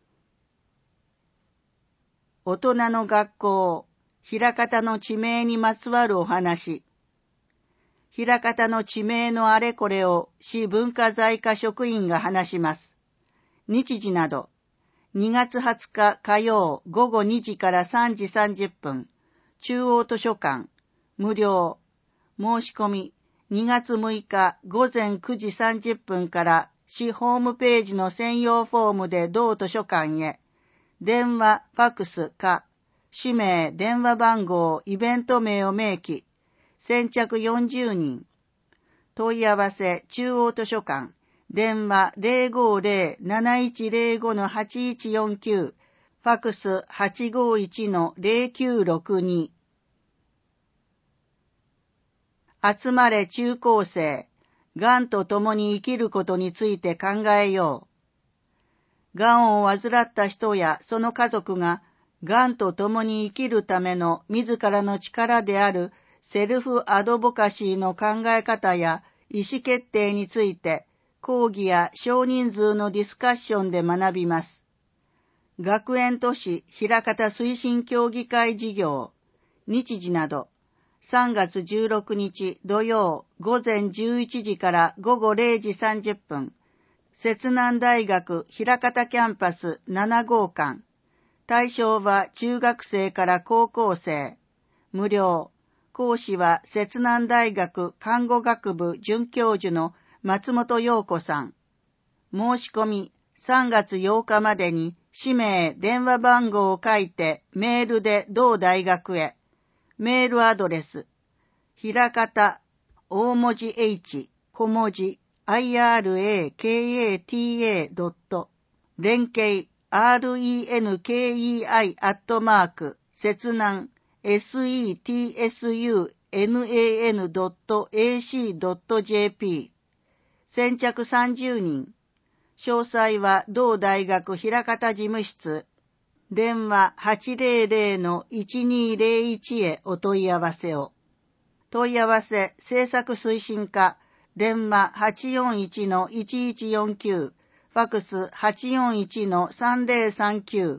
大人の学校、枚方の地名にまつわるお話。枚方の地名のあれこれを市文化財課職員が話します。日時など、2月20日火曜午後2時から3時30分、中央図書館、無料。申し込み、2月6日午前9時30分から市ホームページの専用フォームで同図書館へ、電話、ファクスか、氏名、電話番号、イベント名を明記、先着40人。問い合わせ、中央図書館、電話 050-7105-8149、ファクス 851-0962。集まれ中高生、がんと共に生きることについて考えよう。がんを患った人やその家族が、がんと共に生きるための自らの力であるセルフアドボカシーの考え方や意思決定について、講義や少人数のディスカッションで学びます。学園都市枚方推進協議会事業、日時など、3月16日土曜午前11時から午後0時30分、摂南大学枚方キャンパス7号館。対象は中学生から高校生。無料。講師は摂南大学看護学部准教授の松本陽子さん。申し込み3月8日までに氏名、電話番号を書いてメールで同大学へ。メールアドレス。枚方、大文字 H、小文字、irakata. 連携、RENKEI@ 摂南、setsunan.ac.jp。先着30人。詳細は同大学枚方事務室。電話 800-1201 へお問い合わせを。問い合わせ政策推進課、電話 841-1149、ファクス 841-3039。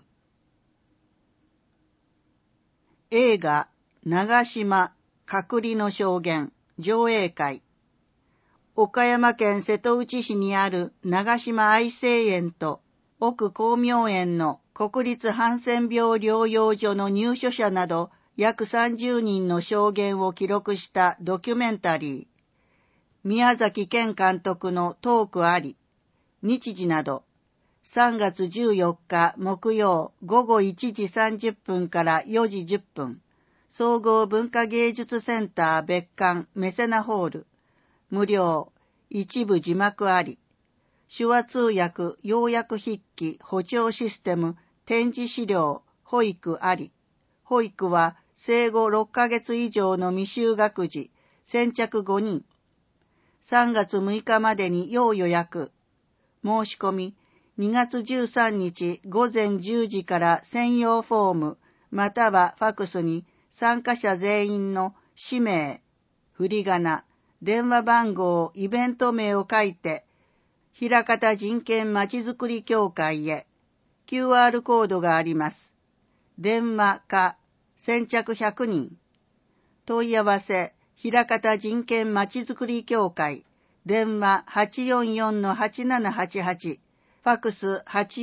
映画長島隔離の証言上映会。 岡山県瀬戸内市にある長島愛生園と奥光明園の国立ハンセン病療養所の入所者など約30人の証言を記録したドキュメンタリー。宮崎健監督のトークあり、日時など、3月14日木曜午後1時30分から4時10分、総合文化芸術センター別館メセナホール、無料、一部字幕あり、手話通訳要約筆記補聴システム展示資料保育あり、保育は生後6ヶ月以上の未就学児、先着5人、3月6日までに要予約、申し込み、2月13日午前10時から専用フォームまたはファクスに参加者全員の氏名、振り仮名、電話番号、イベント名を書いて、枚方人権まちづくり協会へ QR コードがあります。電話か先着100人。問い合わせ、枚方人権まちづくり協会、電話 844-8788、ファクス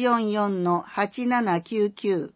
844-8799。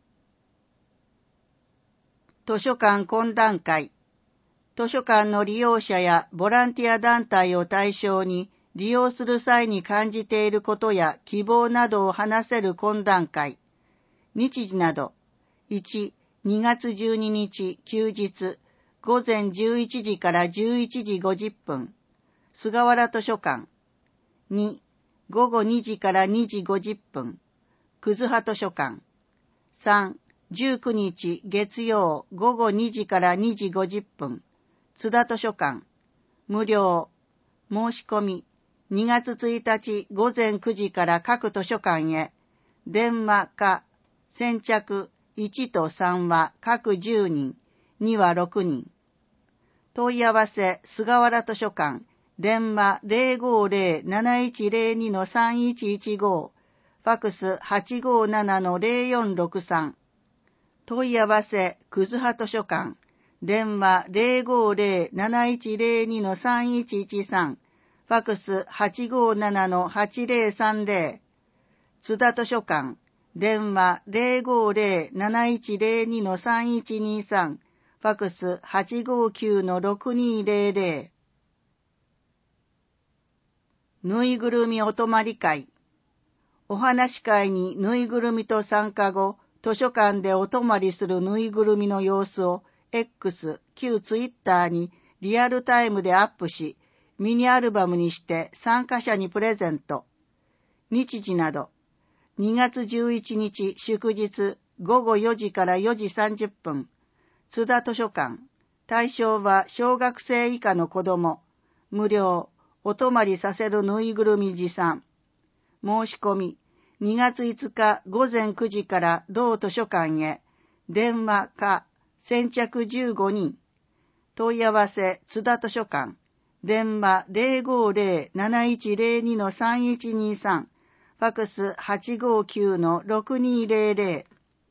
図書館懇談会。図書館の利用者やボランティア団体を対象に利用する際に感じていることや希望などを話せる懇談会。日時など、1、2月12日休日、午前11時から11時50分、菅原図書館。2、午後2時から2時50分、葛葉図書館。3、19日月曜午後2時から2時50分、津田図書館。無料。申し込み。2月1日午前9時から各図書館へ。電話か、先着1と3は各10人、2は6人。問い合わせ、菅原図書館。電話 050-7102-3115。ファクス 857-0463。問い合わせ、葛葉図書館。電話 050-7102-3113。ファクス 857-8030。津田図書館。電話 050-7102-3123。ファクス 859-6200。ぬいぐるみお泊まり会。お話し会にぬいぐるみと参加後、図書館でお泊まりするぬいぐるみの様子を X、旧ツイッターにリアルタイムでアップし、ミニアルバムにして参加者にプレゼント。日時など、2月11日祝日午後4時から4時30分、津田図書館。対象は小学生以下の子供。無料。お泊まりさせるぬいぐるみ持参。申し込み。2月5日午前9時から同図書館へ。電話か、先着15人。問い合わせ、津田図書館。電話 050-7102-3123。ファクス 859-6200。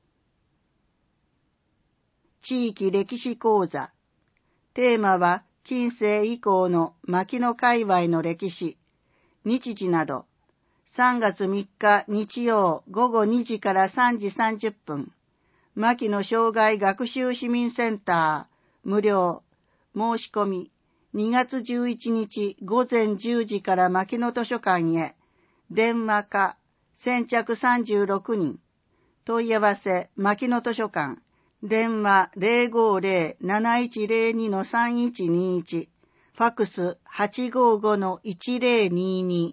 地域歴史講座。テーマは、近世以降の牧野界隈の歴史。日時など、3月3日日曜午後2時から3時30分。牧野障害学習市民センター。無料。申し込み。2月11日午前10時から牧野図書館へ。電話か、先着36人。問い合わせ、牧野図書館。電話 050-7102-3121。ファクス 855-1022。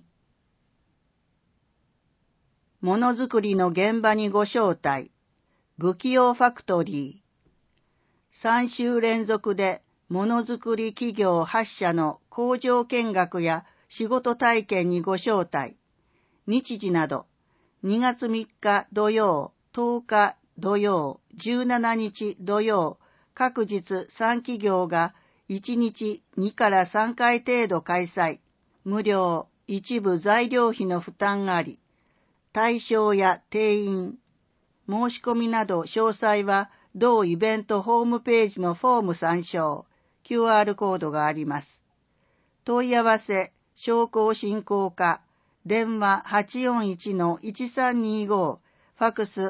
ものづくりの現場にご招待。不器用ファクトリー。3週連続でものづくり企業8社の工場見学や仕事体験にご招待。日時など、2月3日土曜、10日土曜、17日土曜、各日3企業が1日2から3回程度開催。無料、一部材料費の負担あり。対象や定員、申し込みなど詳細は同イベントホームページのフォーム参照、QR コードがあります。 問い合わせ、商工振興課、電話 841-1325、ファクス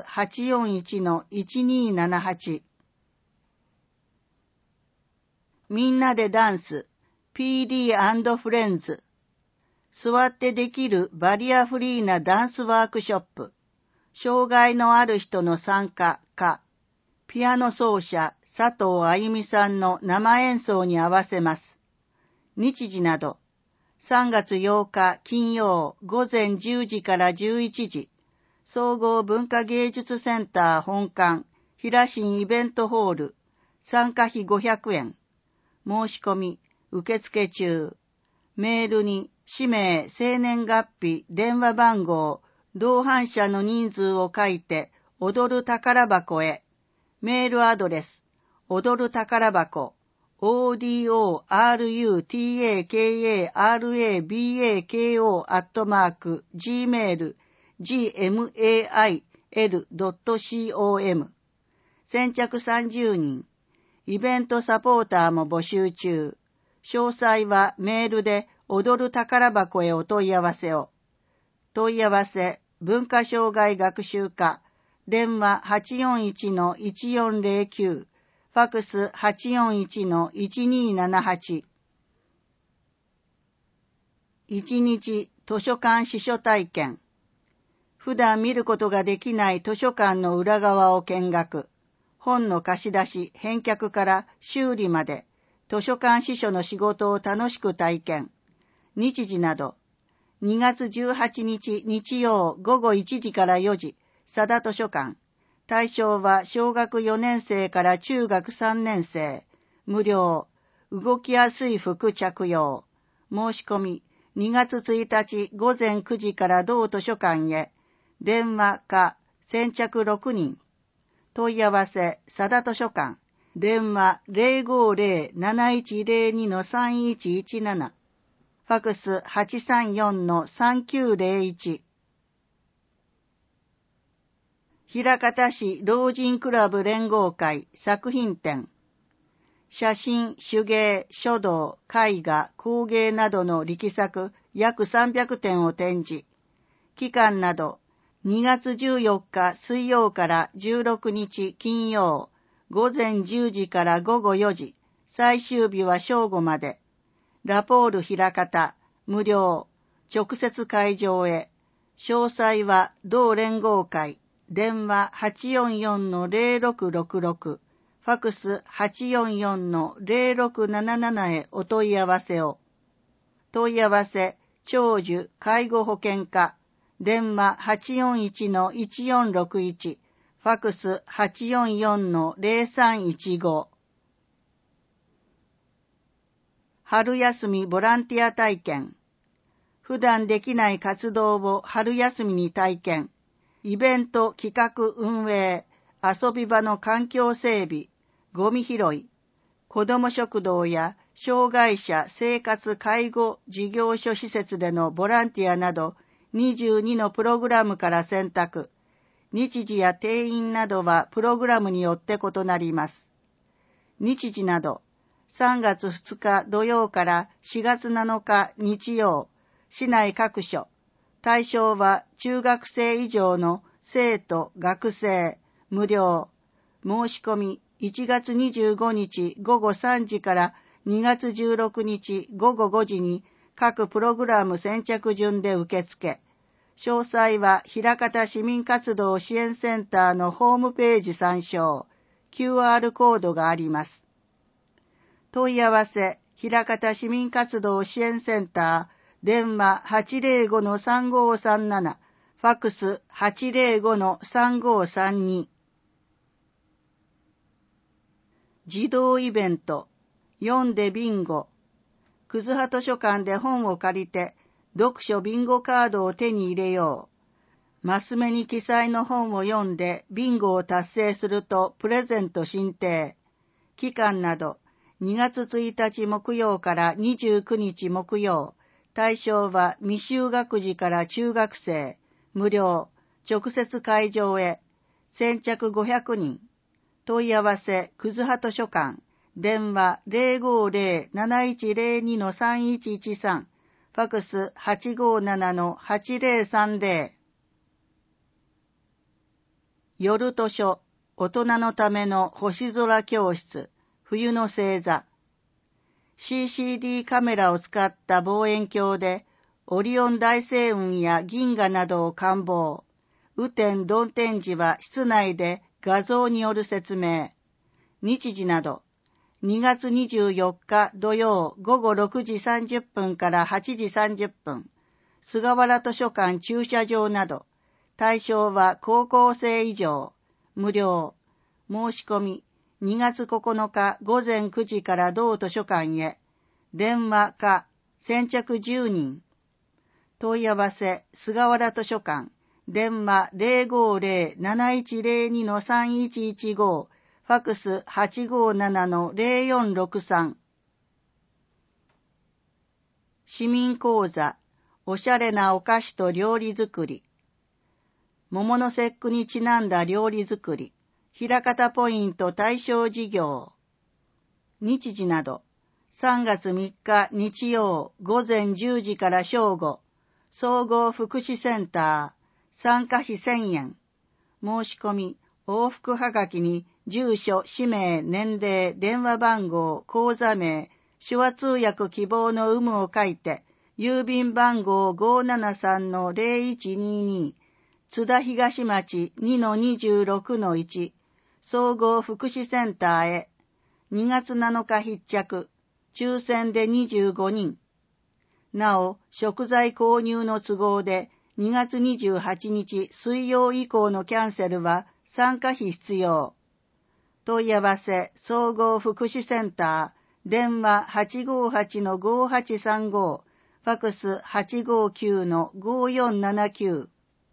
841-1278。みんなでダンス、PD& フレンズ。座ってできるバリアフリーなダンスワークショップ。障害のある人の参加か、ピアノ奏者佐藤あゆみさんの生演奏に合わせます。日時など、3月8日金曜午前10時から11時、総合文化芸術センター本館、平新イベントホール、参加費500円。申し込み、受付中。メールに、氏名、生年月日、電話番号、同伴者の人数を書いて、踊る宝箱へ。メールアドレス、踊る宝箱、odrutakarabaco@gmail.com。先着30人。イベントサポーターも募集中。詳細はメールで踊る宝箱へお問い合わせを。問い合わせ、文化障害学習課、電話 841-1409、ファクス 841-1278。1日図書館司書体験。普段見ることができない図書館の裏側を見学。本の貸し出し、返却から修理まで、図書館司書の仕事を楽しく体験。日時など、2月18日日曜午後1時から4時、佐田図書館。対象は小学4年生から中学3年生。無料。動きやすい服着用。申し込み、2月1日午前9時から同図書館へ。電話か、先着6人。問い合わせ、佐田図書館。電話 050-7102-3117。ファクス 834-3901。枚方市老人クラブ連合会作品展。写真、手芸、書道、絵画、工芸などの力作約300点を展示。期間など、2月14日水曜から16日金曜、午前10時から午後4時、最終日は正午まで。ラポール枚方、無料、直接会場へ。詳細は同連合会、電話 844-0666、ファクス 844-0677 へお問い合わせを。問い合わせ、長寿介護保険課、電話 841-1461、ファクス 844-0315。春休みボランティア体験。普段できない活動を春休みに体験。イベント企画運営、遊び場の環境整備、ゴミ拾い、子ども食堂や障害者生活介護事業所施設でのボランティアなど22のプログラムから選択。日時や定員などはプログラムによって異なります。日時など、3月2日土曜から4月7日日曜、市内各所。対象は中学生以上の生徒、学生、無料。申し込み1月25日午後3時から2月16日午後5時に各プログラム先着順で受付。詳細は枚方市民活動支援センターのホームページ参照。QR コードがあります。問い合わせ、枚方市民活動支援センター、電話 805-3537、ファクス 805-3532。児童イベント、読んでビンゴ。葛葉図書館で本を借りて、読書ビンゴカードを手に入れよう。マス目に記載の本を読んでビンゴを達成するとプレゼント進呈。期間など、2月1日木曜から29日木曜。対象は未就学児から中学生。無料。直接会場へ。先着500人。問い合わせ、葛葉図書館。 電話 050-7102-3113、ファクス 857-8030。夜図書、大人のための星空教室、冬の星座。CCD カメラを使った望遠鏡で、オリオン大星雲や銀河などを観望。雨天曇天時は室内で画像による説明。日時など、2月24日土曜午後6時30分から8時30分、菅原図書館駐車場など、対象は高校生以上、無料。申し込み、2月9日午前9時から同図書館へ。電話か、先着10人。問い合わせ、菅原図書館。電話 050-7102-3115。ファクス 857-0463。市民講座、おしゃれなお菓子と料理作り。桃の節句にちなんだ料理作り。枚方ポイント対象事業。日時など、3月3日日曜午前10時から正午、総合福祉センター、参加費1000円。申し込み、往復はがきに住所、氏名、年齢、電話番号、口座名、手話通訳希望の有無を書いて、郵便番号 573-0122、津田東町 2-26-1、総合福祉センターへ。2月7日必着。抽選で25人。なお、食材購入の都合で2月28日水曜以降のキャンセルは参加費必要。問い合わせ、総合福祉センター、電話 858-5835、ファクス 859-5479。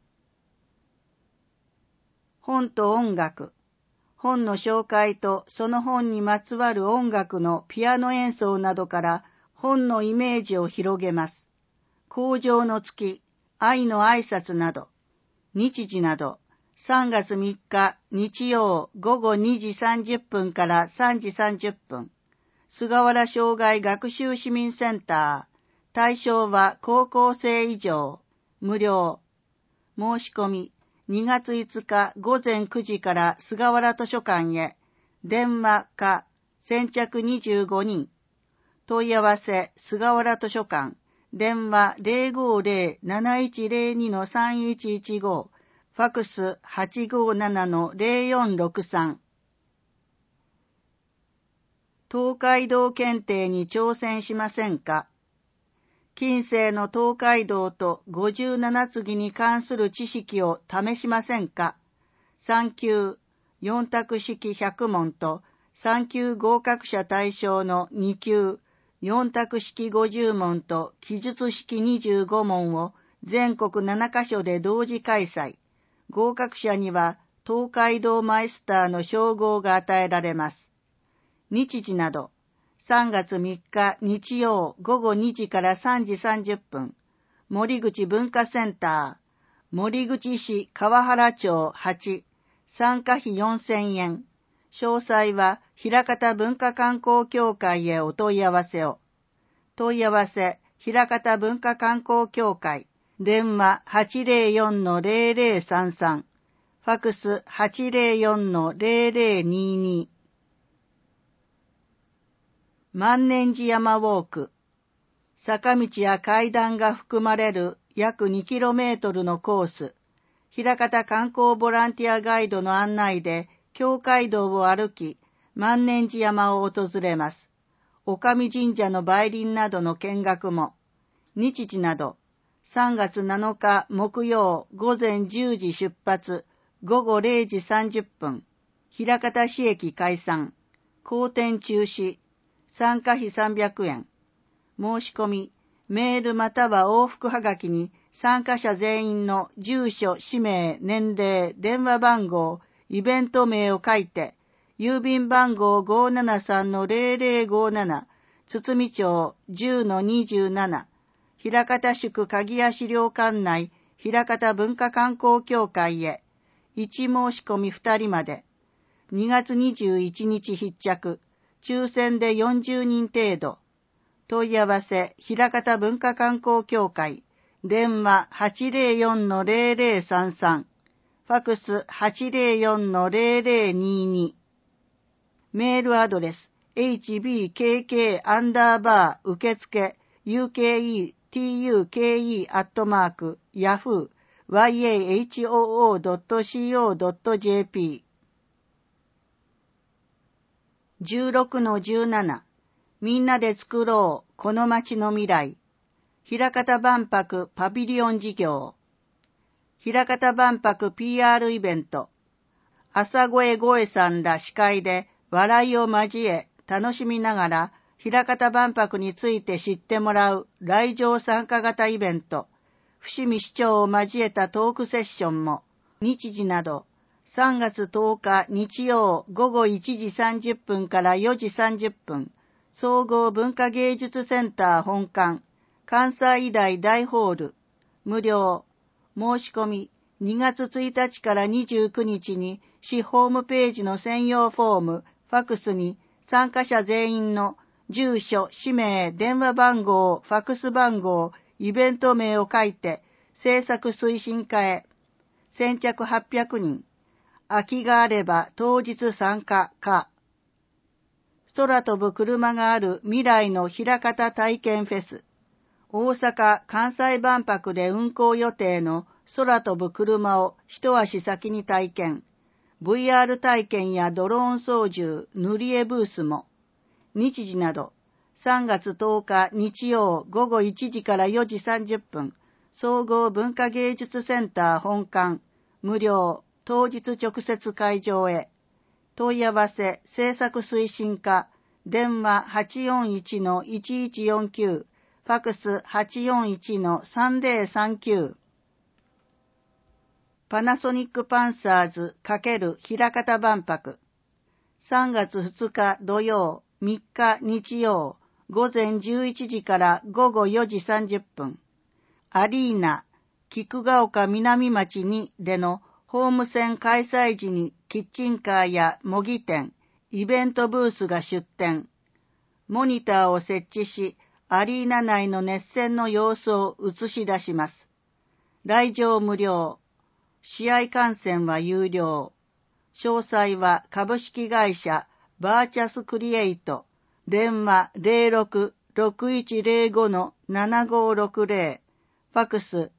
本と音楽。本の紹介とその本にまつわる音楽のピアノ演奏などから本のイメージを広げます。荒城の月、愛の挨拶など、日時など、3月3日日曜午後2時30分から3時30分、菅原障害学習市民センター、対象は高校生以上、無料。申し込み、2月5日午前9時から菅原図書館へ。電話か、先着25人。問い合わせ、菅原図書館。電話 050-7102-3115。ファクス 857-0463。東海道検定に挑戦しませんか？近世の東海道と57次に関する知識を試しませんか？3級、4択式100問と3級合格者対象の2級、4択式50問と記述式25問を全国7カ所で同時開催。合格者には東海道マイスターの称号が与えられます。日時など、3月3日日曜午後2時から3時30分、森口文化センター、森口市川原町8、参加費4000円。詳細は枚方文化観光協会へお問い合わせを。問い合わせ、枚方文化観光協会、電話 804-0033、ファクス 804-0022。万年寺山ウォーク。坂道や階段が含まれる約 2km のコース。枚方観光ボランティアガイドの案内で、境界道を歩き、万年寺山を訪れます。お上神社の梅林などの見学も。日時など、3月7日木曜午前10時出発、午後0時30分。枚方市駅解散。後転中止。参加費300円。申し込み、メールまたは往復はがきに参加者全員の住所、氏名、年齢、電話番号、イベント名を書いて、郵便番号 573-0057、堤町 10-27、枚方宿鍵屋資料館内、枚方文化観光協会へ、1申し込み2人まで。2月21日必着。 抽選で40人程度。問い合わせ、枚方文化観光協会。電話 804-0033。ファクス 804-0022。メールアドレス、hbkk_ 受付 uketsuke@yahoo.co.jp 16-17 みんなで作ろうこの街の未来枚方万博パビリオン事業枚方万博 PR イベント朝越ゴエさんら司会で笑いを交え楽しみながら枚方万博について知ってもらう来場参加型イベント伏見市長を交えたトークセッションも日時など3月10日日曜午後1時30分から4時30分総合文化芸術センター本館関西医大大ホール無料申し込み2月1日から29日に市ホームページの専用フォームファクスに参加者全員の住所、氏名、電話番号、ファクス番号、イベント名を書いて制作推進課へ先着800人空きがあれば当日参加か空飛ぶ車がある未来の枚方体験フェス大阪・関西万博で運行予定の空飛ぶ車を一足先に体験 VR 体験やドローン操縦塗り絵ブースも日時など3月10日日曜午後1時から4時30分総合文化芸術センター本館無料当日直接会場へ問い合わせ制作推進課電話 841-1149 ファクス 841-3039パナソニックパンサーズ×枚方万博3月2日土曜3日日曜午前11時から午後4時30分アリーナ菊ヶ丘南町2でのホーム戦開催時にキッチンカーや模擬店、イベントブースが出店。モニターを設置し、アリーナ内の熱戦の様子を映し出します。来場無料。試合観戦は有料。詳細は株式会社バーチャスクリエイト。電話 06-6105-7560。ファクス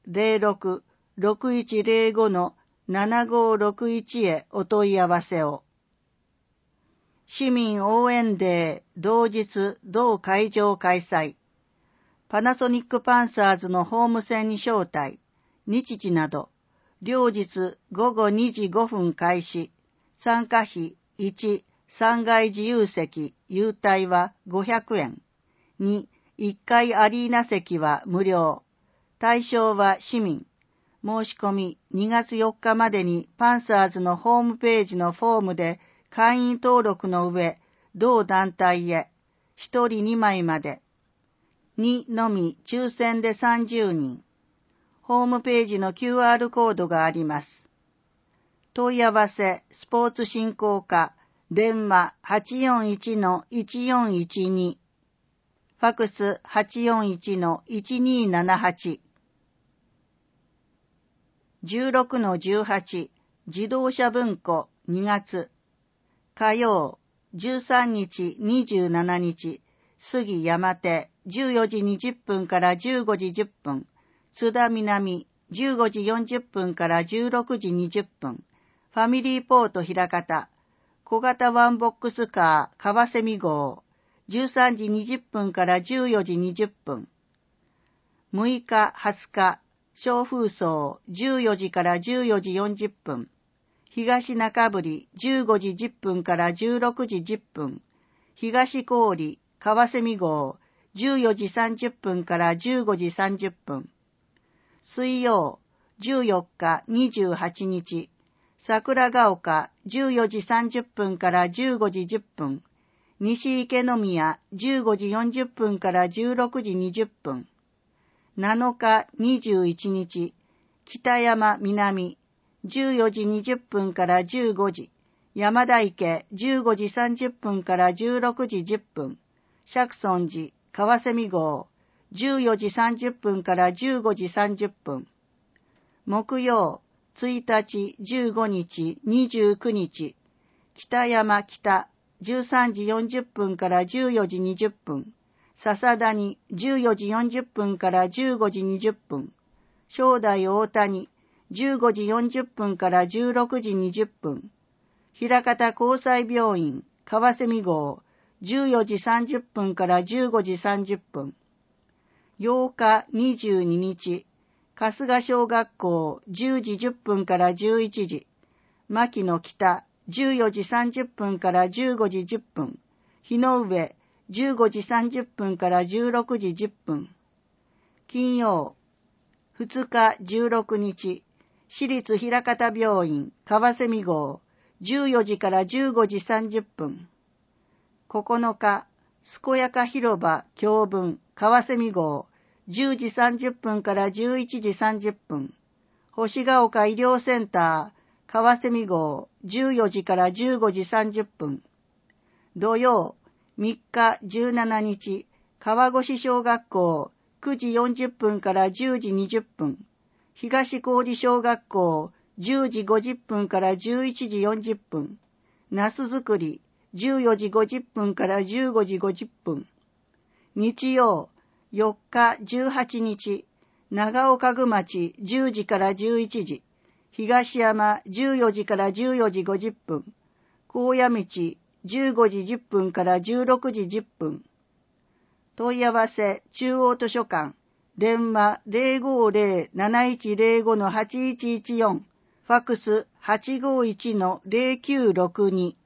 06-6105-7561 へお問い合わせを。市民応援デー同日同会場開催。パナソニックパンサーズのホーム戦に招待。日時など。両日午後2時5分開始。参加費1、3階自由席、優待は500円。2、1階アリーナ席は無料。対象は市民。申し込み2月4日までにパンサーズのホームページのフォームで会員登録の上、同団体へ、1人2枚まで。2のみ抽選で30人。ホームページの QR コードがあります。問い合わせ、スポーツ振興課、電話 841-1412。ファクス 841-1278。16-18 自動車文庫2月火曜13日27日杉山手14時20分から15時10分津田南15時40分から16時20分ファミリーポート枚方小型ワンボックスカー川蝉号13時20分から14時20分6日20日小風荘14時から14時40分。東中堀15時10分から16時10分。東郡川蝉号14時30分から15時30分。水曜14日28日。桜ヶ丘14時30分から15時10分。西池宮15時40分から16時20分。7日21日、北山南、14時20分から15時、 山田池15時30分から16時10分、釈尊寺川蝉号14時30分から15時30分、木曜1日15日29日、北山北13時40分から14時20分、笹谷14時40分から15時20分、正代大谷15時40分から16時20分、枚方交際病院川蝉号14時30分から15時30分、8日22日、春日小学校10時10分から11時、牧野北14時30分から15時10分、日の上15時30分から16時10分、金曜2日16日、私立枚方病院川蝉号14時から15時30分、9日、健やか広場教文川蝉号10時30分から11時30分、星ヶ丘医療センター川蝉号14時から15時30分、土曜3日17日、川越小学校9時40分から10時20分、東郡小学校10時50分から11時40分、ナス作り14時50分から15時50分、日曜4日18日、長岡具町10時から11時、東山14時から14時50分、高野道15時10分から16時10分。問い合わせ中央図書館、電話 050-7105-8114、ファクス 851-0962。